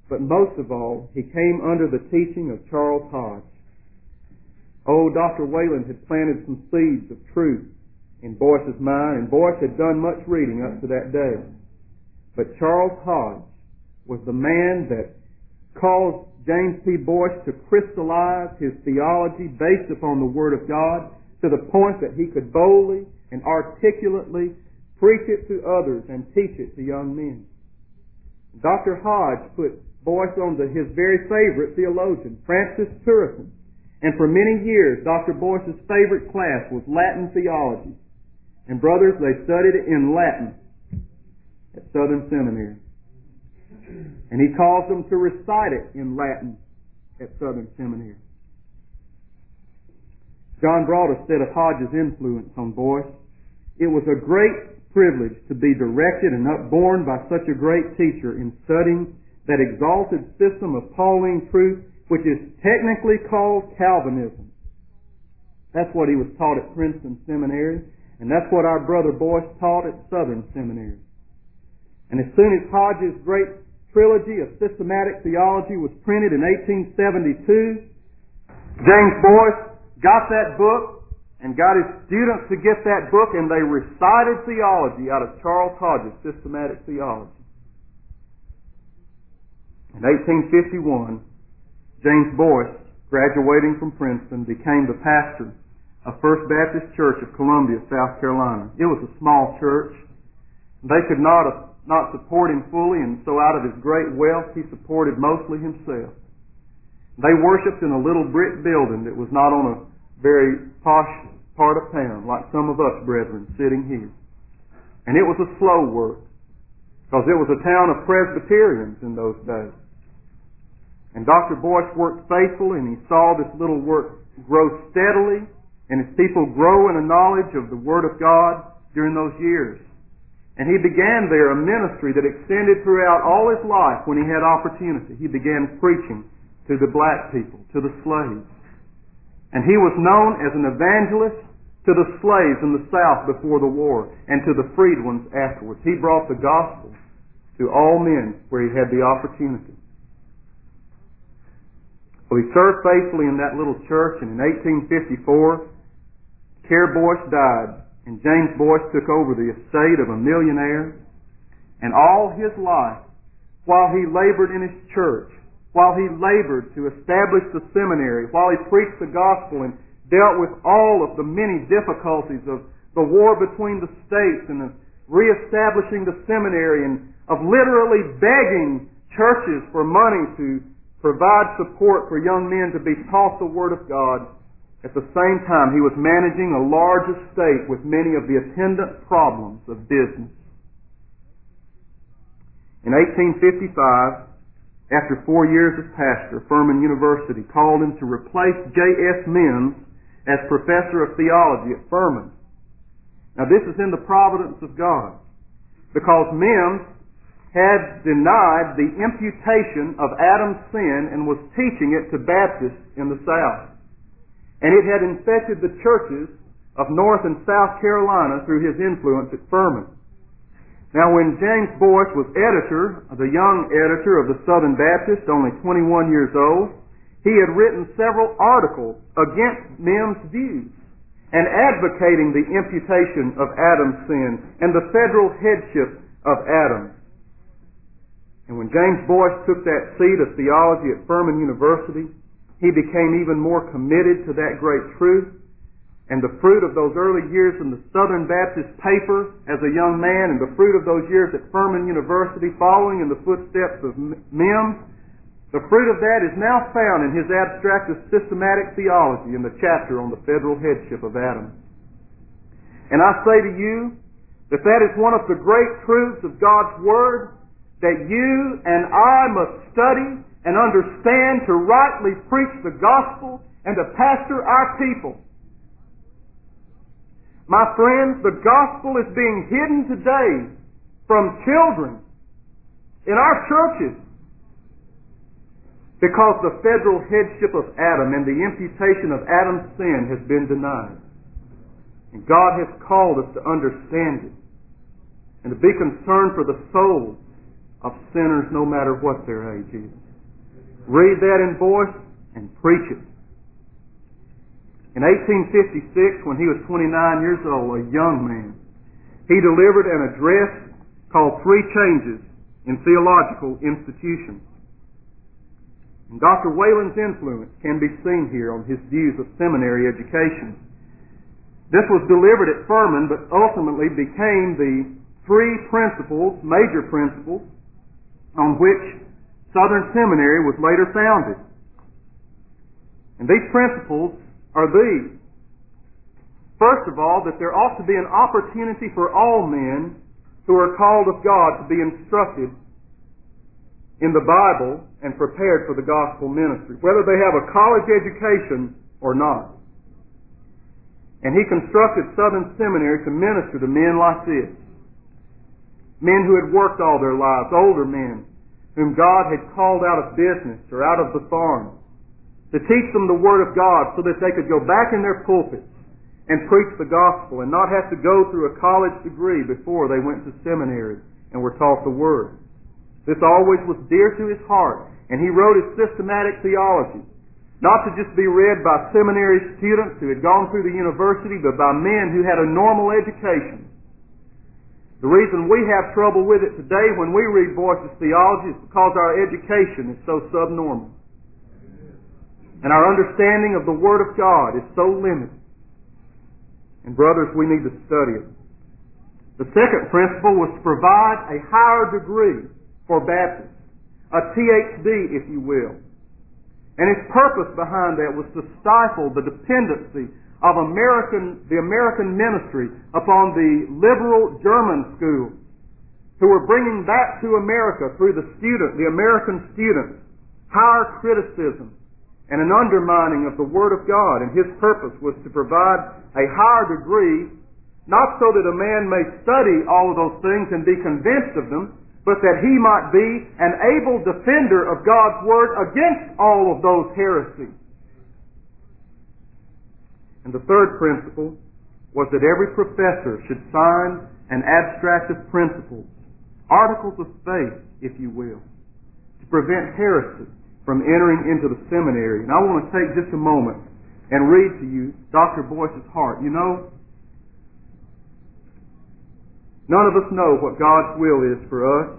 but most of all, he came under the teaching of Charles Hodge. Oh, Dr. Wayland had planted some seeds of truth in Boyce's mind, and Boyce had done much reading up to that day. But Charles Hodge was the man that caused James P. Boyce to crystallize his theology based upon the Word of God to the point that he could boldly and articulately preach it to others and teach it to young men. Dr. Hodge put Boyce on to his very favorite theologian, Francis Turretin, and for many years Dr. Boyce's favorite class was Latin theology. And brothers, they studied it in Latin at Southern Seminary. And he caused them to recite it in Latin at Southern Seminary. John Broaddus said of Hodge's influence on Boyce, "It was a great privilege to be directed and upborne by such a great teacher in studying that exalted system of Pauline truth which is technically called Calvinism." That's what he was taught at Princeton Seminary, and that's what our brother Boyce taught at Southern Seminary. And as soon as Hodge's great trilogy of systematic theology was printed in 1872, James Boyce got that book and got his students to get that book, and they recited theology out of Charles Hodge's systematic theology. In 1851, James Boyce, graduating from Princeton, became the pastor of First Baptist Church of Columbia, South Carolina. It was a small church. They could not support him fully, and so out of his great wealth, he supported mostly himself. They worshipped in a little brick building that was not on a very posh part of town, like some of us brethren sitting here. And it was a slow work, because it was a town of Presbyterians in those days. And Dr. Boyce worked faithfully, and he saw this little work grow steadily, and his people grow in a knowledge of the Word of God during those years. And he began there a ministry that extended throughout all his life when he had opportunity. He began preaching to the black people, to the slaves. And he was known as an evangelist to the slaves in the South before the war and to the freed ones afterwards. He brought the gospel to all men where he had the opportunity. Well, he served faithfully in that little church, and in 1854, Care Boyce died, and James Boyce took over the estate of a millionaire. And all his life, while he labored in his church, while he labored to establish the seminary, while he preached the gospel and dealt with all of the many difficulties of the war between the states and of reestablishing the seminary and of literally begging churches for money to provide support for young men to be taught the Word of God, at the same time he was managing a large estate with many of the attendant problems of business. In 1855, after 4 years as pastor, Furman University called him to replace J.S. Mims as professor of theology at Furman. Now this is in the providence of God, because Mims had denied the imputation of Adam's sin and was teaching it to Baptists in the South. And it had infected the churches of North and South Carolina through his influence at Furman. Now when James Boyce was editor, the young editor of the Southern Baptist, only 21 years old, he had written several articles against Mims' views and advocating the imputation of Adam's sin and the federal headship of Adam. And when James Boyce took that seat of theology at Furman University, he became even more committed to that great truth. And the fruit of those early years in the Southern Baptist paper as a young man, and the fruit of those years at Furman University following in the footsteps of Mims, the fruit of that is now found in his abstract of systematic theology in the chapter on the federal headship of Adam. And I say to you that that is one of the great truths of God's Word, that you and I must study and understand to rightly preach the gospel and to pastor our people. My friends, the gospel is being hidden today from children in our churches because the federal headship of Adam and the imputation of Adam's sin has been denied. And God has called us to understand it and to be concerned for the souls of sinners no matter what their age is. Read that in voice and preach it. In 1856, when he was 29 years old, a young man, he delivered an address called Three Changes in Theological Institutions. And Dr. Whalen's influence can be seen here on his views of seminary education. This was delivered at Furman, but ultimately became the three principles, major principles, on which Southern Seminary was later founded. And these principles are these. First of all, that there ought to be an opportunity for all men who are called of God to be instructed in the Bible and prepared for the gospel ministry, whether they have a college education or not. And he constructed Southern Seminary to minister to men like this. Men who had worked all their lives, older men, whom God had called out of business or out of the farm, to teach them the Word of God so that they could go back in their pulpits and preach the gospel and not have to go through a college degree before they went to seminary and were taught the Word. This always was dear to his heart, and he wrote his systematic theology, not to just be read by seminary students who had gone through the university, but by men who had a normal education. The reason we have trouble with it today when we read Boyce's theology is because our education is so subnormal. And our understanding of the Word of God is so limited. And brothers, we need to study it. The second principle was to provide a higher degree for Baptists, a PhD, if you will. And its purpose behind that was to stifle the dependency of the American ministry upon the liberal German schools, who were bringing back to America through the American students, higher criticism and an undermining of the Word of God. And his purpose was to provide a higher degree, not so that a man may study all of those things and be convinced of them, but that he might be an able defender of God's Word against all of those heresies. And the third principle was that every professor should sign an abstract of principles, articles of faith, if you will, to prevent heresy from entering into the seminary. And I want to take just a moment and read to you Dr. Boyce's heart. You know, none of us know what God's will is for us.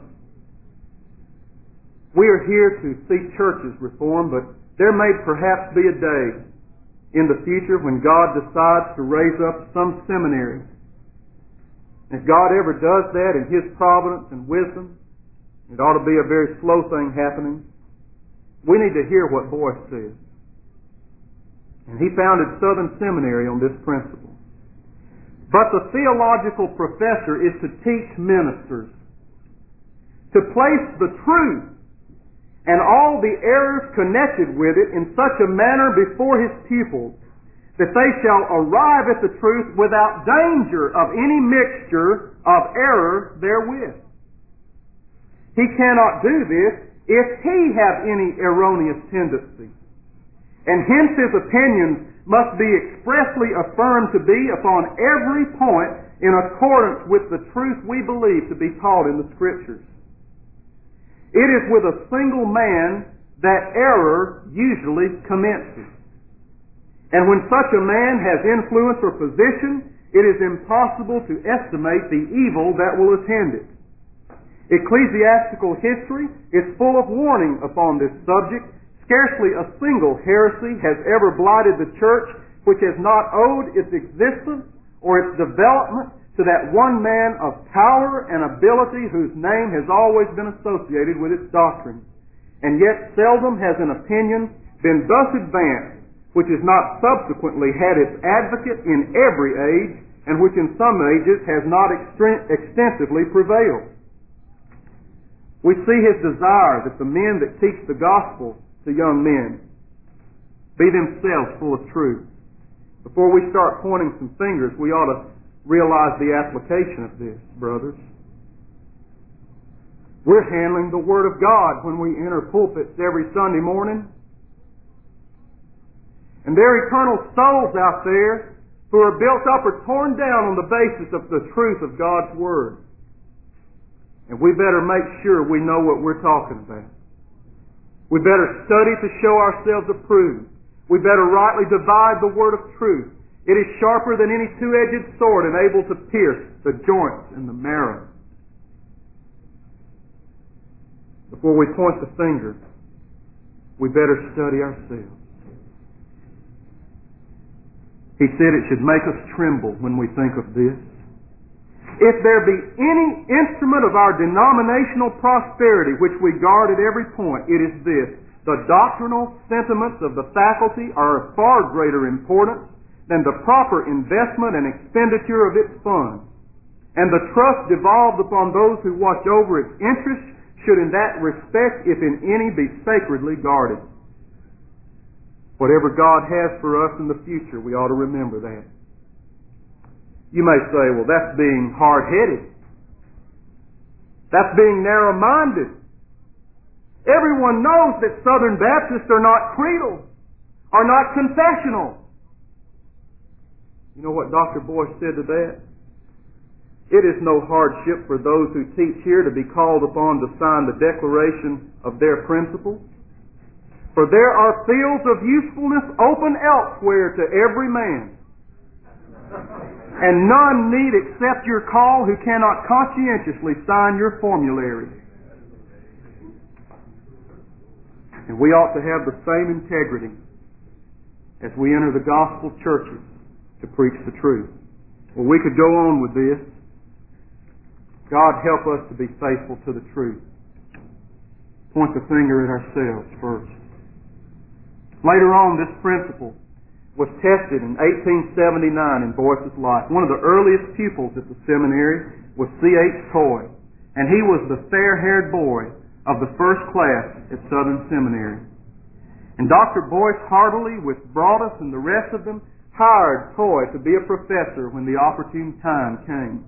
We are here to see churches reformed, but there may perhaps be a day in the future when God decides to raise up some seminary. If God ever does that in His providence and wisdom, it ought to be a very slow thing happening. We need to hear what Boyce says. And he founded Southern Seminary on this principle. But the theological professor is to teach ministers to place the truth and all the errors connected with it in such a manner before his pupils that they shall arrive at the truth without danger of any mixture of error therewith. He cannot do this if he have any erroneous tendency, and hence his opinions must be expressly affirmed to be upon every point in accordance with the truth we believe to be taught in the Scriptures. It is with a single man that error usually commences. And when such a man has influence or position, it is impossible to estimate the evil that will attend it. Ecclesiastical history is full of warning upon this subject. Scarcely a single heresy has ever blighted the church which has not owed its existence or its development to that one man of power and ability whose name has always been associated with its doctrine. And yet seldom has an opinion been thus advanced which has not subsequently had its advocate in every age, and which in some ages has not extensively prevailed. We see his desire that the men that teach the gospel to young men be themselves full of truth. Before we start pointing some fingers, we ought to realize the application of this, brothers. We're handling the Word of God when we enter pulpits every Sunday morning. And there are eternal souls out there who are built up or torn down on the basis of the truth of God's Word. And we better make sure we know what we're talking about. We better study to show ourselves approved. We better rightly divide the word of truth. It is sharper than any two-edged sword and able to pierce the joints and the marrow. Before we point the finger, we better study ourselves. He said it should make us tremble when we think of this. If there be any instrument of our denominational prosperity which we guard at every point, it is this: the doctrinal sentiments of the faculty are of far greater importance than the proper investment and expenditure of its funds. And the trust devolved upon those who watch over its interests should in that respect, if in any, be sacredly guarded. Whatever God has for us in the future, we ought to remember that. You may say, well, that's being hard-headed. That's being narrow-minded. Everyone knows that Southern Baptists are not creedal, are not confessional. You know what Dr. Boyce said to that? It is no hardship for those who teach here to be called upon to sign the declaration of their principles. For there are fields of usefulness open elsewhere to every man. And none need accept your call who cannot conscientiously sign your formulary. And we ought to have the same integrity as we enter the gospel churches to preach the truth. Well, we could go on with this. God help us to be faithful to the truth. Point the finger at ourselves first. Later on, this principle was tested in 1879 in Boyce's life. One of the earliest pupils at the seminary was C.H. Toy, and he was the fair-haired boy of the first class at Southern Seminary. And Dr. Boyce heartily, with Broadus and the rest of them, hired Toy to be a professor when the opportune time came.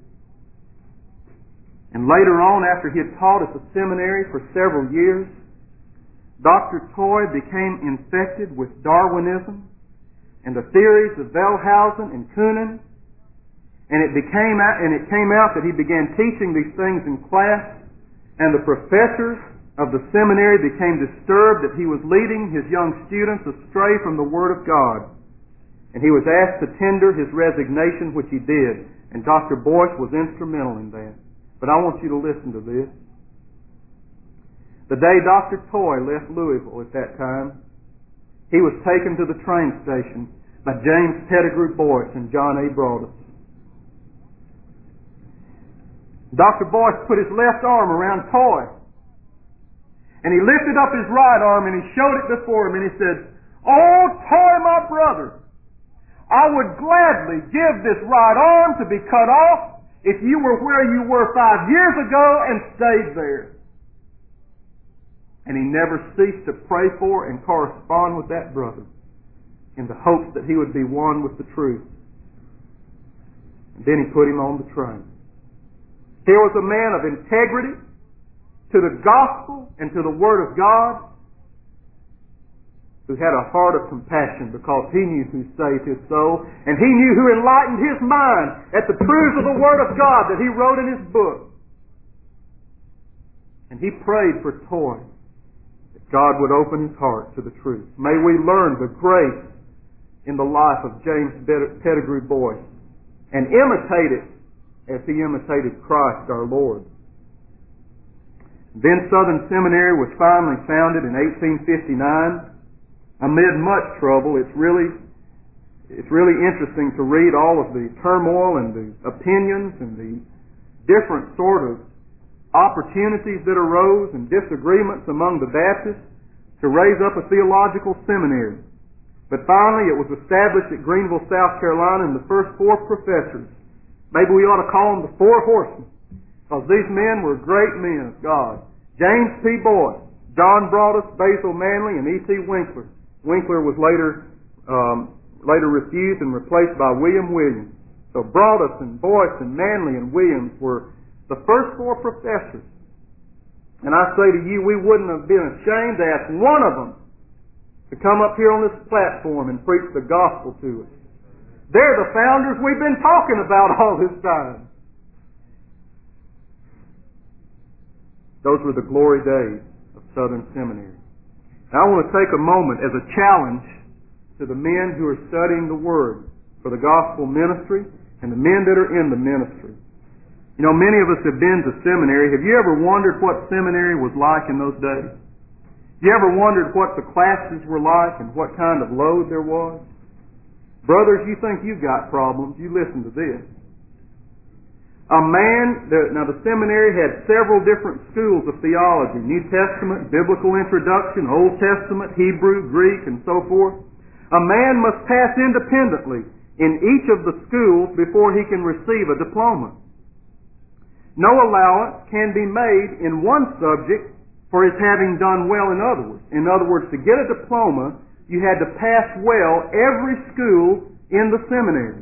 And later on, after he had taught at the seminary for several years, Dr. Toy became infected with Darwinism and the theories of Wellhausen and Kuhnen, and it came out that he began teaching these things in class, and the professors of the seminary became disturbed that he was leading his young students astray from the Word of God. And he was asked to tender his resignation, which he did, and Dr. Boyce was instrumental in that. But I want you to listen to this. The day Dr. Toy left Louisville at that time, he was taken to the train station by James Pettigrew Boyce and John A. Broadus. Dr. Boyce put his left arm around Toy, and he lifted up his right arm and he showed it before him, and he said, "Oh, Toy, my brother, I would gladly give this right arm to be cut off if you were where you were 5 years ago and stayed there." And he never ceased to pray for and correspond with that brother in the hopes that he would be one with the truth. And then he put him on the train. Here was a man of integrity to the gospel and to the Word of God, who had a heart of compassion because he knew who saved his soul, and he knew who enlightened his mind at the truths of the Word of God that he wrote in his book. And he prayed for Toy, that God would open his heart to the truth. May we learn the grace in the life of James Pettigrew Boyce and imitate it as he imitated Christ our Lord. Then Southern Seminary was finally founded in 1859. Amid much trouble. It's really interesting to read all of the turmoil and the opinions and the different sort of opportunities that arose and disagreements among the Baptists to raise up a theological seminary. But finally it was established at Greenville, South Carolina, and the first 4 professors, maybe we ought to call them the 4 horsemen, because these men were great men of God. James P. Boyce, John Broadus, Basil Manley, and E.T. Winkler. Winkler was later refused and replaced by William Williams. So Broadus and Boyce and Manley and Williams were the first 4 professors. And I say to you, we wouldn't have been ashamed to ask one of them to come up here on this platform and preach the gospel to us. They're the founders we've been talking about all this time. Those were the glory days of Southern Seminary. Now I want to take a moment as a challenge to the men who are studying the Word for the gospel ministry and the men that are in the ministry. You know, many of us have been to seminary. Have you ever wondered what seminary was like in those days? You ever wondered what the classes were like and what kind of load there was? Brothers, you think you've got problems. You listen to this. Now the seminary had several different schools of theology: New Testament, Biblical Introduction, Old Testament, Hebrew, Greek, and so forth. A man must pass independently in each of the schools before he can receive a diploma. No allowance can be made in one subject for his having done well in others. In other words, to get a diploma, you had to pass well every school in the seminary.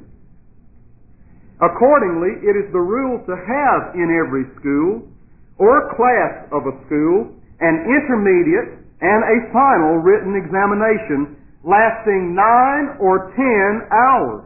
Accordingly, it is the rule to have in every school or class of a school an intermediate and a final written examination lasting 9 or 10 hours,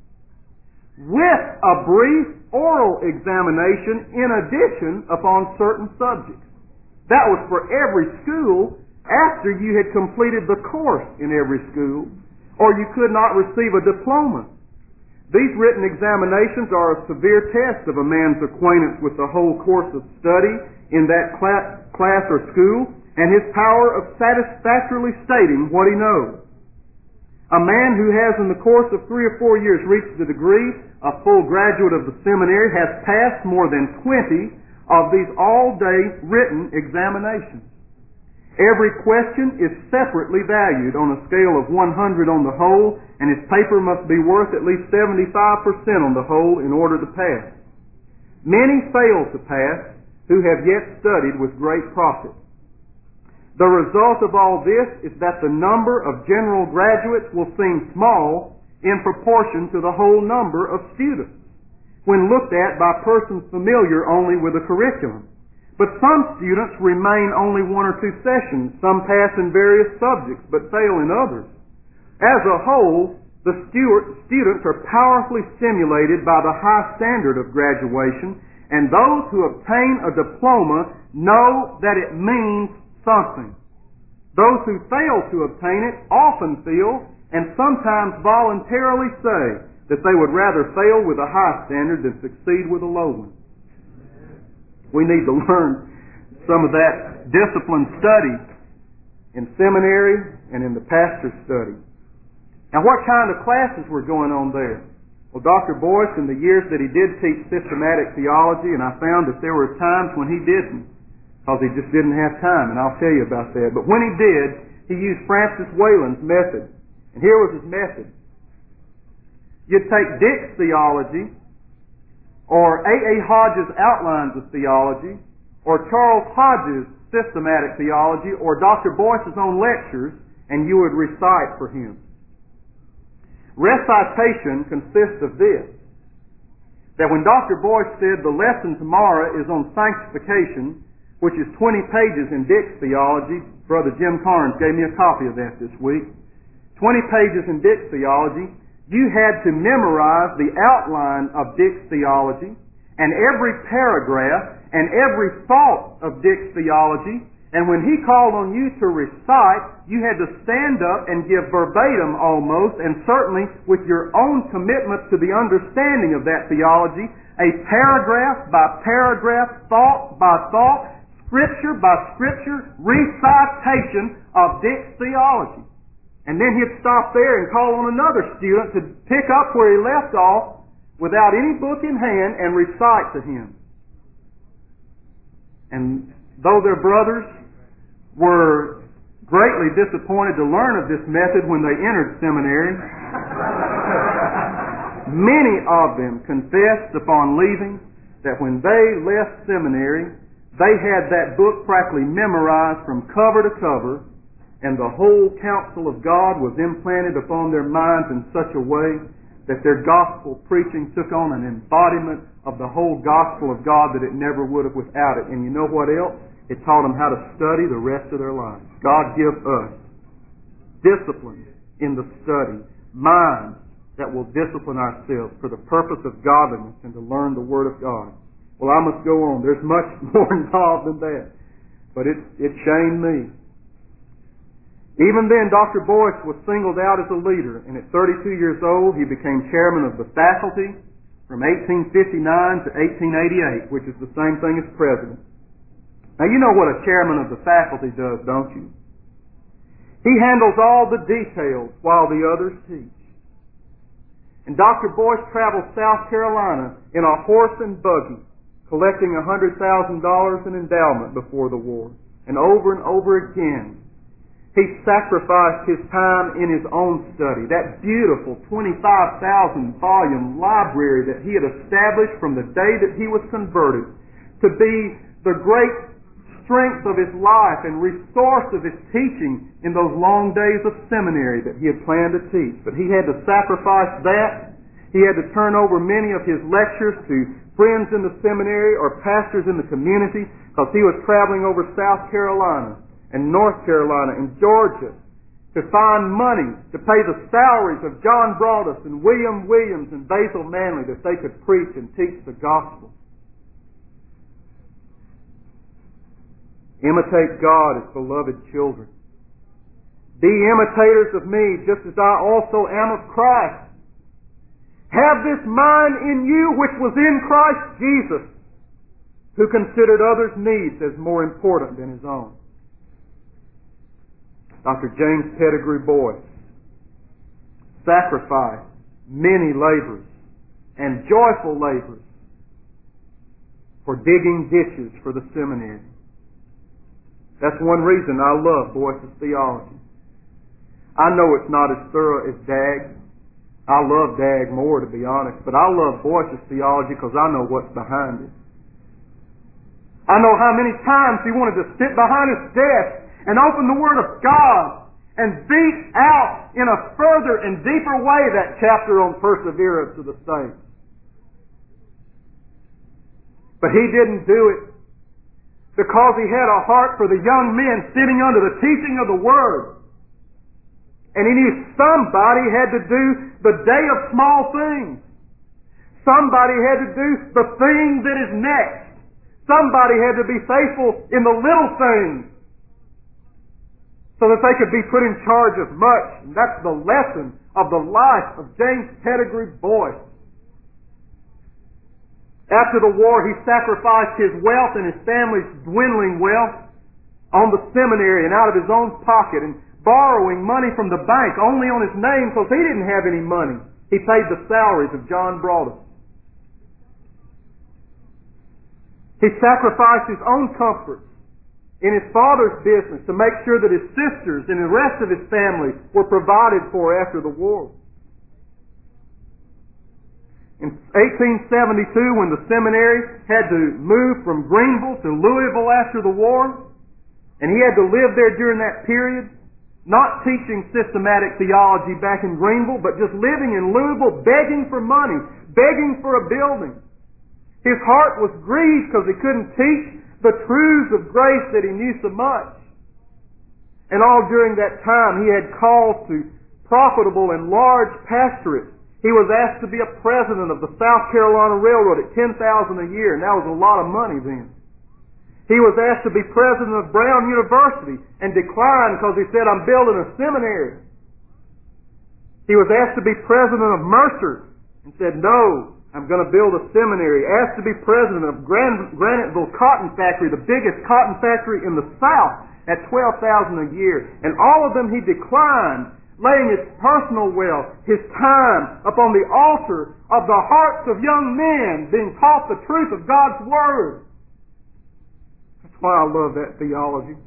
with a brief oral examination in addition upon certain subjects. That was for every school after you had completed the course in every school, or you could not receive a diploma. These written examinations are a severe test of a man's acquaintance with the whole course of study in that class or school, and his power of satisfactorily stating what he knows. A man who has in the course of 3 or 4 years reached the degree of full graduate of the seminary has passed more than 20 of these all-day written examinations. Every question is separately valued on a scale of 100 on the whole, and his paper must be worth at least 75% on the whole in order to pass. Many fail to pass who have yet studied with great profit. The result of all this is that the number of general graduates will seem small in proportion to the whole number of students when looked at by persons familiar only with the curriculum. But some students remain only 1 or 2 sessions. Some pass in various subjects but fail in others. As a whole, the students are powerfully stimulated by the high standard of graduation, and those who obtain a diploma know that it means something. Those who fail to obtain it often feel, and sometimes voluntarily say, that they would rather fail with a high standard than succeed with a low one. We need to learn some of that disciplined study in seminary and in the pastor's study. Now, what kind of classes were going on there? Well, Dr. Boyce, in the years that he did teach systematic theology, and I found that there were times when he didn't, because he just didn't have time, and I'll tell you about that. But when he did, he used Francis Whalen's method. And here was his method. You'd take Dick's theology, or A.A. Hodges' outlines of theology, or Charles Hodges' systematic theology, or Dr. Boyce's own lectures, and you would recite for him. Recitation consists of this: that when Dr. Boyce said the lesson tomorrow is on sanctification, which is 20 pages in Dick's theology, Brother Jim Carnes gave me a copy of that this week, 20 pages in Dick's theology, you had to memorize the outline of Dick's theology and every paragraph and every thought of Dick's theology, and when he called on you to recite, you had to stand up and give verbatim almost, and certainly with your own commitment to the understanding of that theology, a paragraph by paragraph, thought by thought, scripture by scripture recitation of Dick's theology. And then he'd stop there and call on another student to pick up where he left off without any book in hand and recite to him. And though their brothers were greatly disappointed to learn of this method when they entered seminary, many of them confessed upon leaving that when they left seminary, they had that book practically memorized from cover to cover, and the whole counsel of God was implanted upon their minds in such a way that their gospel preaching took on an embodiment of the whole gospel of God that it never would have without it. And you know what else? It taught them how to study the rest of their lives. God give us discipline in the study, minds that will discipline ourselves for the purpose of godliness and to learn the Word of God. Well, I must go on. There's much more involved than that. but it shamed me. Even then, Dr. Boyce was singled out as a leader, and at 32 years old, he became chairman of the faculty from 1859 to 1888, which is the same thing as president. Now, you know what a chairman of the faculty does, don't you? He handles all the details while the others teach. And Dr. Boyce traveled South Carolina in a horse and buggy, collecting $100,000 in endowment before the war. And over again, he sacrificed his time in his own study, that beautiful 25,000-volume library that he had established from the day that he was converted to be the great strength of his life and resource of his teaching in those long days of seminary that he had planned to teach. But he had to sacrifice that. He had to turn over many of his lectures to friends in the seminary or pastors in the community because he was traveling over South Carolina and North Carolina and Georgia to find money to pay the salaries of John Broadus and William Williams and Basil Manley that they could preach and teach the gospel. Imitate God as beloved children. Be imitators of me just as I also am of Christ. Have this mind in you which was in Christ Jesus, who considered others' needs as more important than his own. Dr. James Pettigrew Boyce sacrificed many labors and joyful labors for digging ditches for the seminary. That's one reason I love Boyce's theology. I know it's not as thorough as Dagg. I love Dagg more, to be honest, but I love Boyce's theology because I know what's behind it. I know how many times he wanted to sit behind his desk and open the Word of God and beat out in a further and deeper way that chapter on perseverance of the saints. But he didn't do it because he had a heart for the young men sitting under the teaching of the Word. And he knew somebody had to do the day of small things. Somebody had to do the thing that is next. Somebody had to be faithful in the little things so that they could be put in charge of much. And that's the lesson of the life of James Pettigrew Boyce. After the war, he sacrificed his wealth and his family's dwindling wealth on the seminary and out of his own pocket and borrowing money from the bank only on his name because he didn't have any money. He paid the salaries of John Broadus. He sacrificed his own comforts in his father's business to make sure that his sisters and the rest of his family were provided for after the war. In 1872, when the seminary had to move from Greenville to Louisville after the war, and he had to live there during that period, not teaching systematic theology back in Greenville, but just living in Louisville, begging for money, begging for a building. His heart was grieved because he couldn't teach the truths of grace that he knew so much. And all during that time, he had calls to profitable and large pastorates. He was asked to be a president of the South Carolina Railroad at $10,000 a year, and that was a lot of money then. He was asked to be president of Brown University and declined because he said, I'm building a seminary. He was asked to be president of Mercer and said, no, I'm going to build a seminary. Asked to be president of Graniteville Cotton Factory, the biggest cotton factory in the South, at $12,000 a year. And all of them he declined, laying his personal wealth, his time upon the altar of the hearts of young men being taught the truth of God's Word. That's why I love that theology.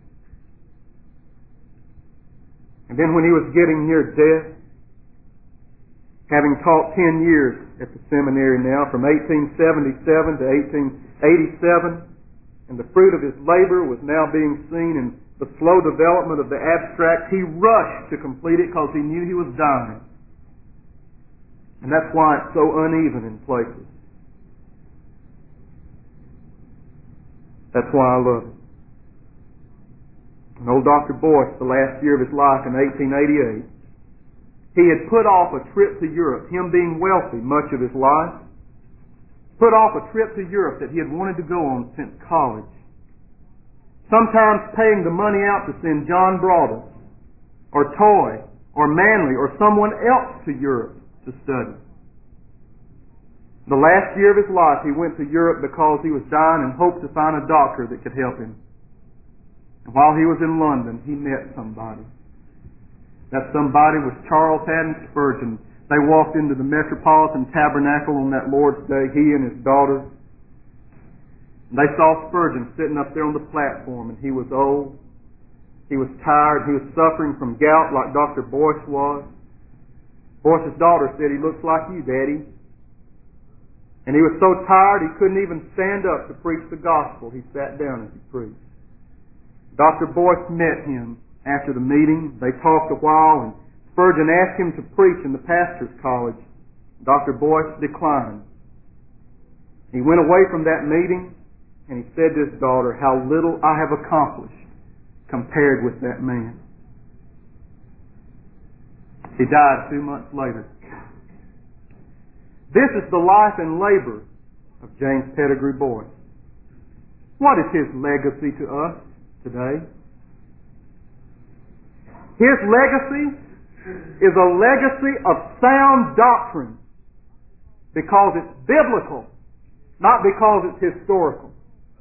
And then when he was getting near death, having taught 10 years at the seminary now, from 1877 to 1887, and the fruit of his labor was now being seen in the slow development of the abstract, he rushed to complete it because he knew he was dying. And that's why it's so uneven in places. That's why I love it. And old Dr. Boyce, the last year of his life in 1888, he had put off a trip to Europe, him being wealthy much of his life, put off a trip to Europe that he had wanted to go on since college, sometimes paying the money out to send John Broadus or Toy or Manley or someone else to Europe to study. The last year of his life, he went to Europe because he was dying and hoped to find a doctor that could help him. And while he was in London, he met somebody. That somebody was Charles Haddon Spurgeon. They walked into the Metropolitan Tabernacle on that Lord's Day, he and his daughter. And they saw Spurgeon sitting up there on the platform, and he was old. He was tired. He was suffering from gout like Dr. Boyce was. Boyce's daughter said, "He looks like you, Daddy." And he was so tired he couldn't even stand up to preach the gospel. He sat down as he preached. Dr. Boyce met him after the meeting. They talked a while, and Spurgeon asked him to preach in the pastor's college. Dr. Boyce declined. He went away from that meeting, and he said to his daughter, "How little I have accomplished compared with that man." He died 2 months later. This is the life and labor of James Pettigrew Boyce. What is his legacy to us today? His legacy is a legacy of sound doctrine because it's biblical, not because it's historical.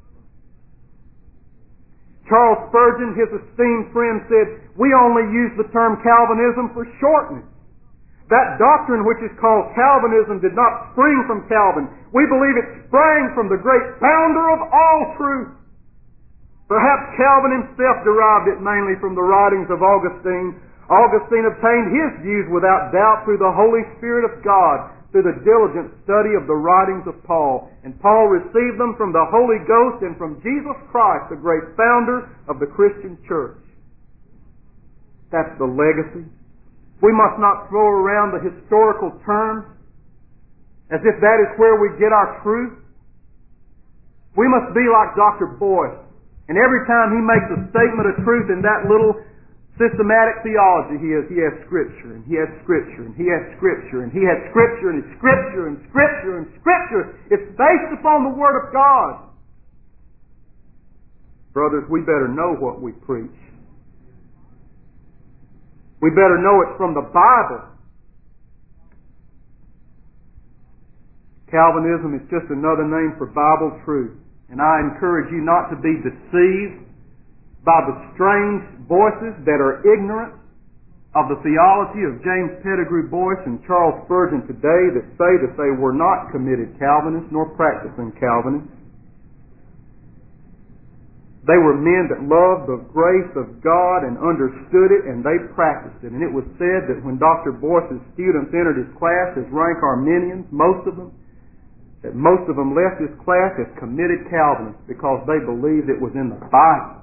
Charles Spurgeon, his esteemed friend, said, "We only use the term Calvinism for shortness. That doctrine which is called Calvinism did not spring from Calvin. We believe it sprang from the great founder of all truth. Perhaps Calvin himself derived it mainly from the writings of Augustine. Augustine obtained his views without doubt through the Holy Spirit of God, through the diligent study of the writings of Paul. And Paul received them from the Holy Ghost and from Jesus Christ, the great founder of the Christian church." That's the legacy. We must not throw around the historical terms as if that is where we get our truth. We must be like Dr. Boyce. And every time he makes a statement of truth in that little systematic theology he has Scripture, and he has Scripture, and he has Scripture, and he has Scripture, and it's Scripture, and Scripture, and Scripture. It's based upon the Word of God. Brothers, we better know what we preach. We better know it's from the Bible. Calvinism is just another name for Bible truth. And I encourage you not to be deceived by the strange voices that are ignorant of the theology of James Pettigrew Boyce and Charles Spurgeon today that say that they were not committed Calvinists nor practicing Calvinists. They were men that loved the grace of God and understood it, and they practiced it. And it was said that when Dr. Boyce's students entered his class as rank Arminians, most of them left his class as committed Calvinists because they believed it was in the Bible.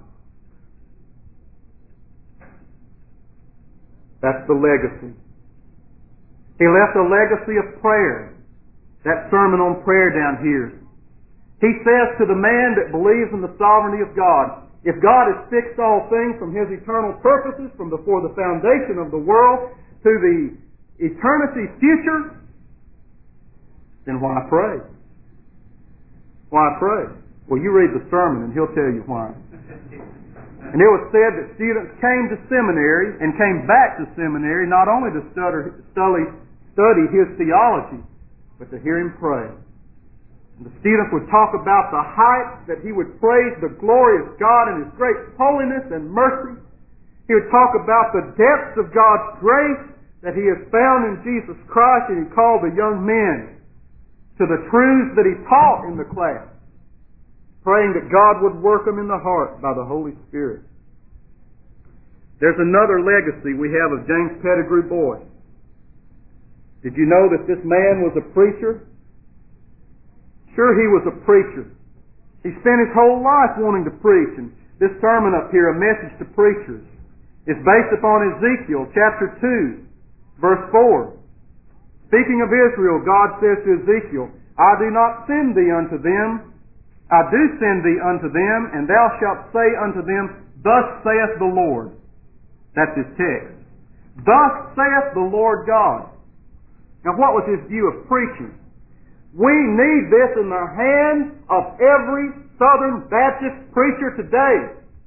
That's the legacy. He left a legacy of prayer. That sermon on prayer down here. He says to the man that believes in the sovereignty of God, if God has fixed all things from His eternal purposes from before the foundation of the world to the eternity future, then why pray? Why pray? Well, you read the sermon and he'll tell you why. And it was said that students came to seminary and came back to seminary not only to study his theology, but to hear him pray. And the students would talk about the heights that he would praise the glorious God and His great holiness and mercy. He would talk about the depths of God's grace that He has found in Jesus Christ, and he called the young men to the truths that he taught in the class, praying that God would work them in the heart by the Holy Spirit. There's another legacy we have of James Pettigrew Boyce. Did you know that this man was a preacher? Sure, he was a preacher. He spent his whole life wanting to preach, and this sermon up here, A Message to Preachers, is based upon Ezekiel chapter 2, verse 4. Speaking of Israel, God says to Ezekiel, I do not send thee unto them, I do send thee unto them, and thou shalt say unto them, Thus saith the Lord. That's his text. Thus saith the Lord God. Now what was his view of preaching? We need this in the hands of every Southern Baptist preacher today.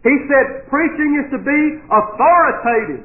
He said preaching is to be authoritative.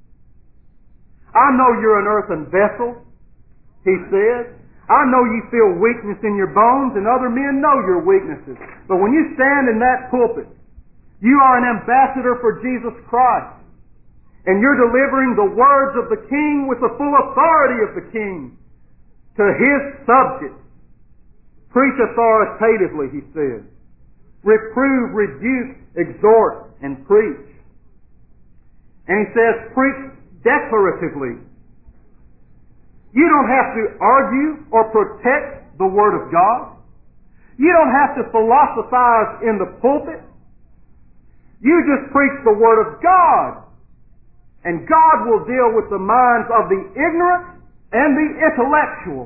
I know you're an earthen vessel, he said. I know you feel weakness in your bones, and other men know your weaknesses. But when you stand in that pulpit, you are an ambassador for Jesus Christ. And you're delivering the words of the King with the full authority of the King to his subjects. Preach authoritatively, he said. Reprove, rebuke, exhort, and preach. And he says, preach declaratively. You don't have to argue or protect the Word of God. You don't have to philosophize in the pulpit. You just preach the Word of God. And God will deal with the minds of the ignorant and the intellectual.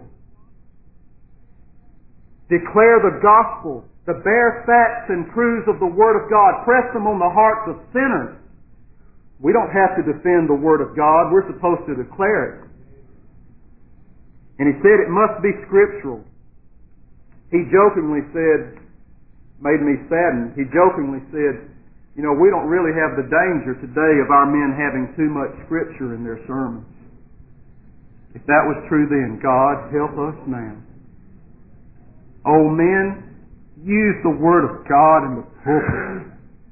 Declare the gospel, the bare facts and truths of the Word of God. Press them on the hearts of sinners. We don't have to defend the Word of God. We're supposed to declare it. And he said it must be scriptural. He jokingly said, made me saddened, he jokingly said, you know, we don't really have the danger today of our men having too much scripture in their sermons. If that was true then, God help us now. Oh men, use the Word of God in the pulpit.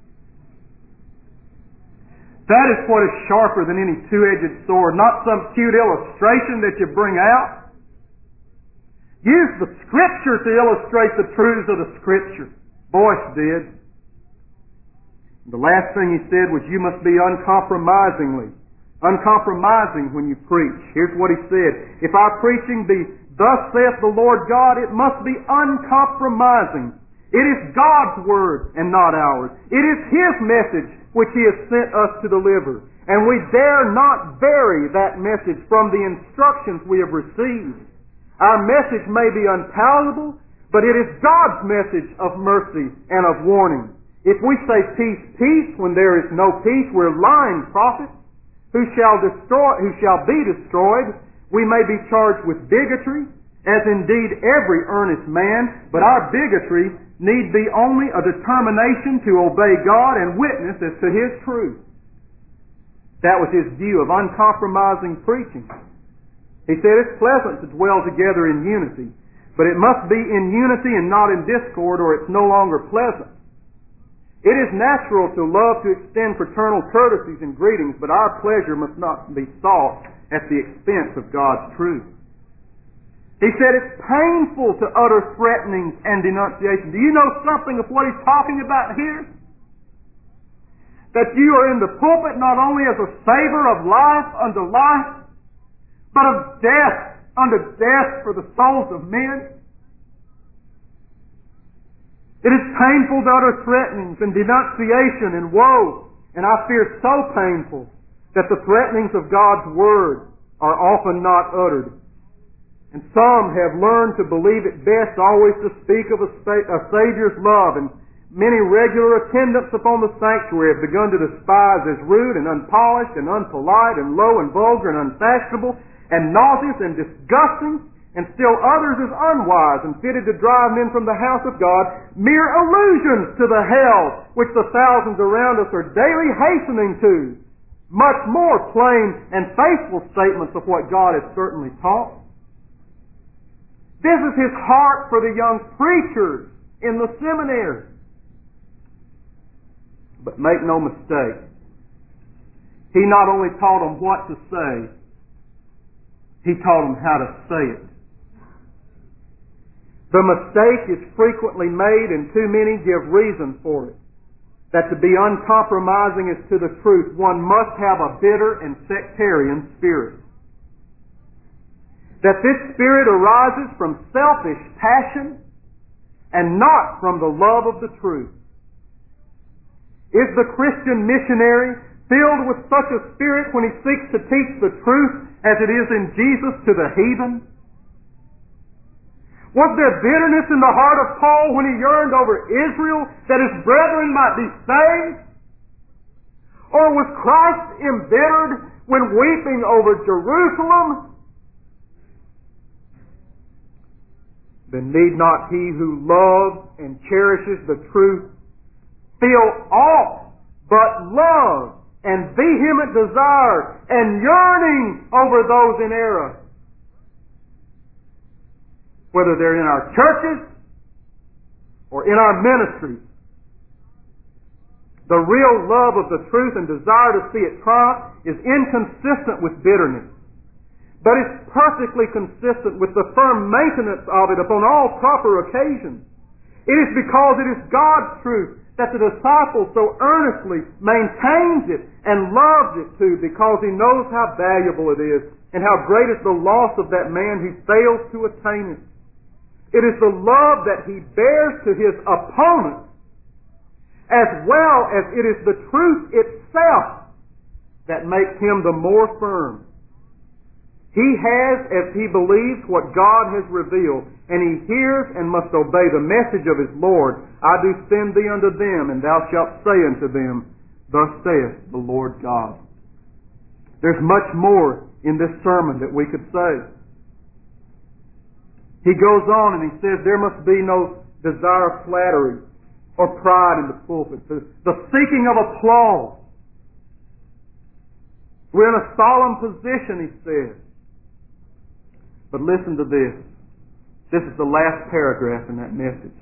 That is what is sharper than any two-edged sword, not some cute illustration that you bring out. Use the Scripture to illustrate the truths of the Scripture. Boyce did. The last thing he said was, you must be uncompromising when you preach. Here's what he said. If our preaching be, thus saith the Lord God, it must be uncompromising. It is God's Word and not ours. It is His message which He has sent us to deliver. And we dare not vary that message from the instructions we have received. Our message may be unpalatable, but it is God's message of mercy and of warning. If we say peace, peace, when there is no peace, we're lying prophets who shall be destroyed. We may be charged with bigotry, as indeed every earnest man, but our bigotry need be only a determination to obey God and witness as to His truth. That was his view of uncompromising preaching. He said it's pleasant to dwell together in unity, but it must be in unity and not in discord, or it's no longer pleasant. It is natural to love to extend fraternal courtesies and greetings, but our pleasure must not be sought at the expense of God's truth. He said it's painful to utter threatenings and denunciations. Do you know something of what he's talking about here? That you are in the pulpit not only as a savor of life unto life, but of death unto death for the souls of men. It is painful to utter threatenings and denunciation and woe, and I fear so painful that the threatenings of God's Word are often not uttered. And some have learned to believe it best always to speak of a Savior's love, and many regular attendants upon the sanctuary have begun to despise as rude and unpolished and unpolite and low and vulgar and unfashionable and nauseous and disgusting, and still others as unwise and fitted to drive men from the house of God, mere allusions to the hell which the thousands around us are daily hastening to. Much more plain and faithful statements of what God has certainly taught. This is his heart for the young preachers in the seminary. But make no mistake, he not only taught them what to say, he taught them how to say it. The mistake is frequently made, and too many give reason for it, that to be uncompromising as to the truth, one must have a bitter and sectarian spirit. That this spirit arises from selfish passion and not from the love of the truth. Is the Christian missionary filled with such a spirit when he seeks to teach the truth as it is in Jesus to the heathen? Was there bitterness in the heart of Paul when he yearned over Israel that his brethren might be saved? Or was Christ embittered when weeping over Jerusalem? Then need not he who loves and cherishes the truth feel aught but love and vehement desire and yearning over those in error. Whether they're in our churches or in our ministries, the real love of the truth and desire to see it triumph is inconsistent with bitterness, but it's perfectly consistent with the firm maintenance of it upon all proper occasions. It is because it is God's truth that the disciple so earnestly maintains it and loves it too, because he knows how valuable it is and how great is the loss of that man who fails to attain it. It is the love that he bears to his opponents, as well as it is the truth itself that makes him the more firm. He has, as he believes, what God has revealed, and he hears and must obey the message of his Lord. I do send thee unto them, and thou shalt say unto them, Thus saith the Lord God. There's much more in this sermon that we could say. He goes on and he says there must be no desire of flattery or pride in the pulpit, the seeking of applause. We're in a solemn position, he says. But listen to this. This is the last paragraph in that message.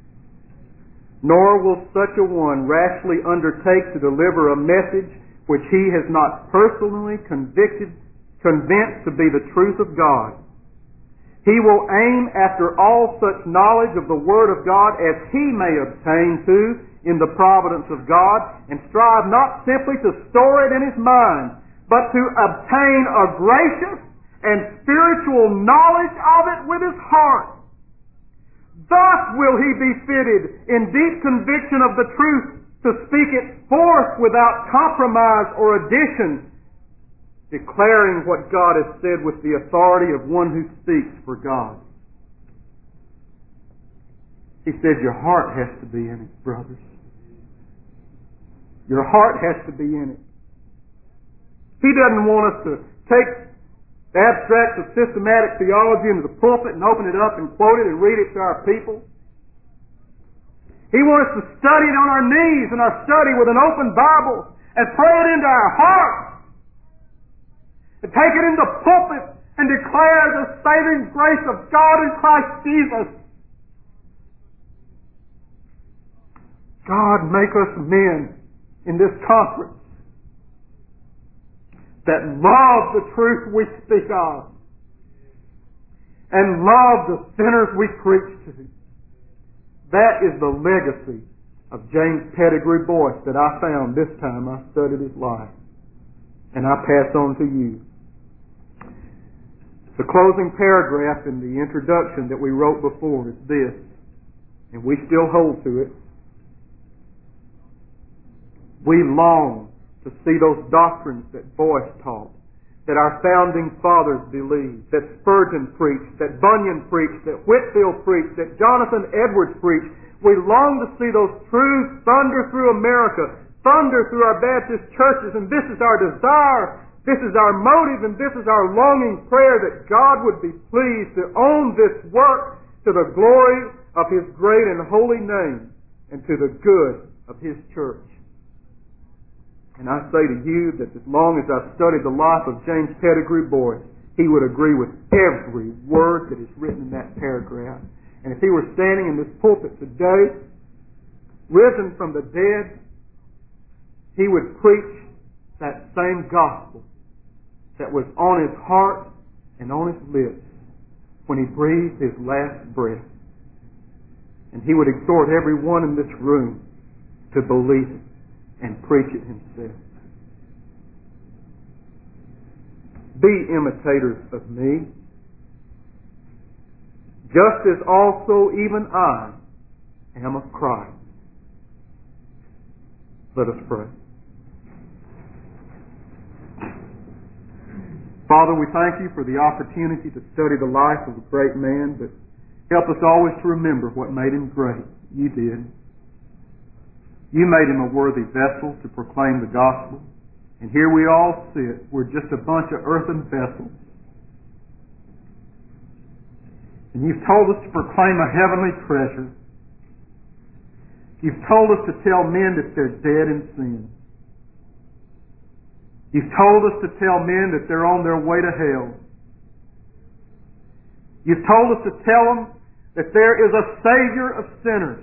Nor will such a one rashly undertake to deliver a message which he has not personally convinced to be the truth of God. He will aim after all such knowledge of the Word of God as he may obtain to in the providence of God, and strive not simply to store it in his mind, but to obtain a gracious and spiritual knowledge of it with his heart. Thus will he be fitted in deep conviction of the truth to speak it forth without compromise or addition, declaring what God has said with the authority of one who speaks for God. He said your heart has to be in it, brothers. Your heart has to be in it. He doesn't want us to take the abstract of systematic theology into the pulpit and open it up and quote it and read it to our people. He wants us to study it on our knees in our study with an open Bible and pray it into our hearts. And take it in the pulpit and declare the saving grace of God in Christ Jesus. God, make us men in this conference that love the truth we speak of and love the sinners we preach to. That is the legacy of James Pettigrew Boyce that I found this time I studied his life. And I pass on to you. The closing paragraph in the introduction that we wrote before is this, and we still hold to it. We long to see those doctrines that Boyce taught, that our founding fathers believed, that Spurgeon preached, that Bunyan preached, that Whitefield preached, that Jonathan Edwards preached. We long to see those truths thunder through America, thunder through our Baptist churches, and this is our desire. This is our motive, and this is our longing prayer, that God would be pleased to own this work to the glory of His great and holy name and to the good of His church. And I say to you that as long as I've studied the life of James Pettigrew Boyce, he would agree with every word that is written in that paragraph. And if he were standing in this pulpit today, risen from the dead, he would preach that same gospel that was on his heart and on his lips when he breathed his last breath. And he would exhort everyone in this room to believe it and preach it himself. Be imitators of me, just as also even I am of Christ. Let us pray. Father, we thank you for the opportunity to study the life of a great man, but help us always to remember what made him great. You did. You made him a worthy vessel to proclaim the gospel. And here we all sit. We're just a bunch of earthen vessels. And you've told us to proclaim a heavenly treasure. You've told us to tell men that they're dead in sin. You've told us to tell men that they're on their way to hell. You've told us to tell them that there is a Savior of sinners.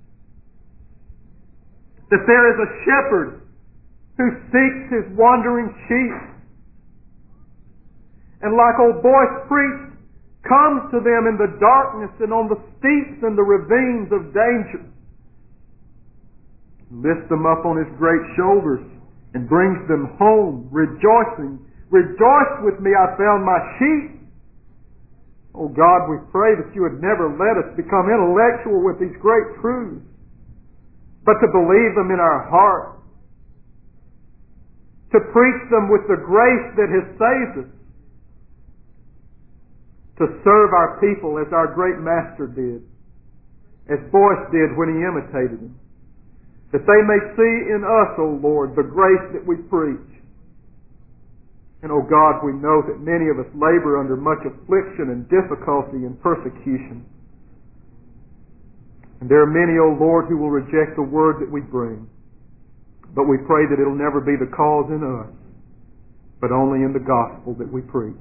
That there is a shepherd who seeks his wandering sheep. And like old Boyce preached, comes to them in the darkness and on the steeps and the ravines of danger. Lifts them up on his great shoulders and brings them home, rejoicing. Rejoice with me, I found my sheep. Oh God, we pray that you would never let us become intellectual with these great truths, but to believe them in our heart, to preach them with the grace that has saved us, to serve our people as our great Master did, as Boyce did when he imitated him, that they may see in us, O Lord, the grace that we preach. And, O God, we know that many of us labor under much affliction and difficulty and persecution. And there are many, O Lord, who will reject the word that we bring. But we pray that it'll never be the cause in us, but only in the gospel that we preach.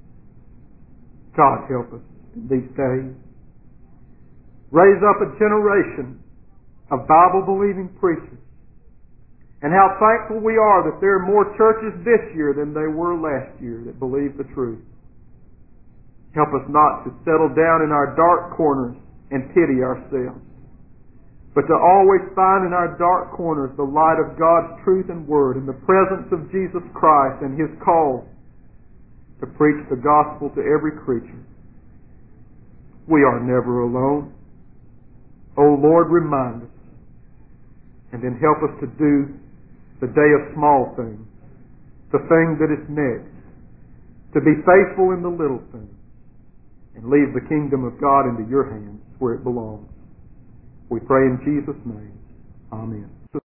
God help us in these days. Raise up a generation of Bible-believing preachers. And how thankful we are that there are more churches this year than there were last year that believe the truth. Help us not to settle down in our dark corners and pity ourselves, but to always find in our dark corners the light of God's truth and word and the presence of Jesus Christ and His call to preach the gospel to every creature. We are never alone. O Lord, remind us, and then help us to do the day of small things, the thing that is next, to be faithful in the little things, and leave the kingdom of God into your hands where it belongs. We pray in Jesus' name. Amen.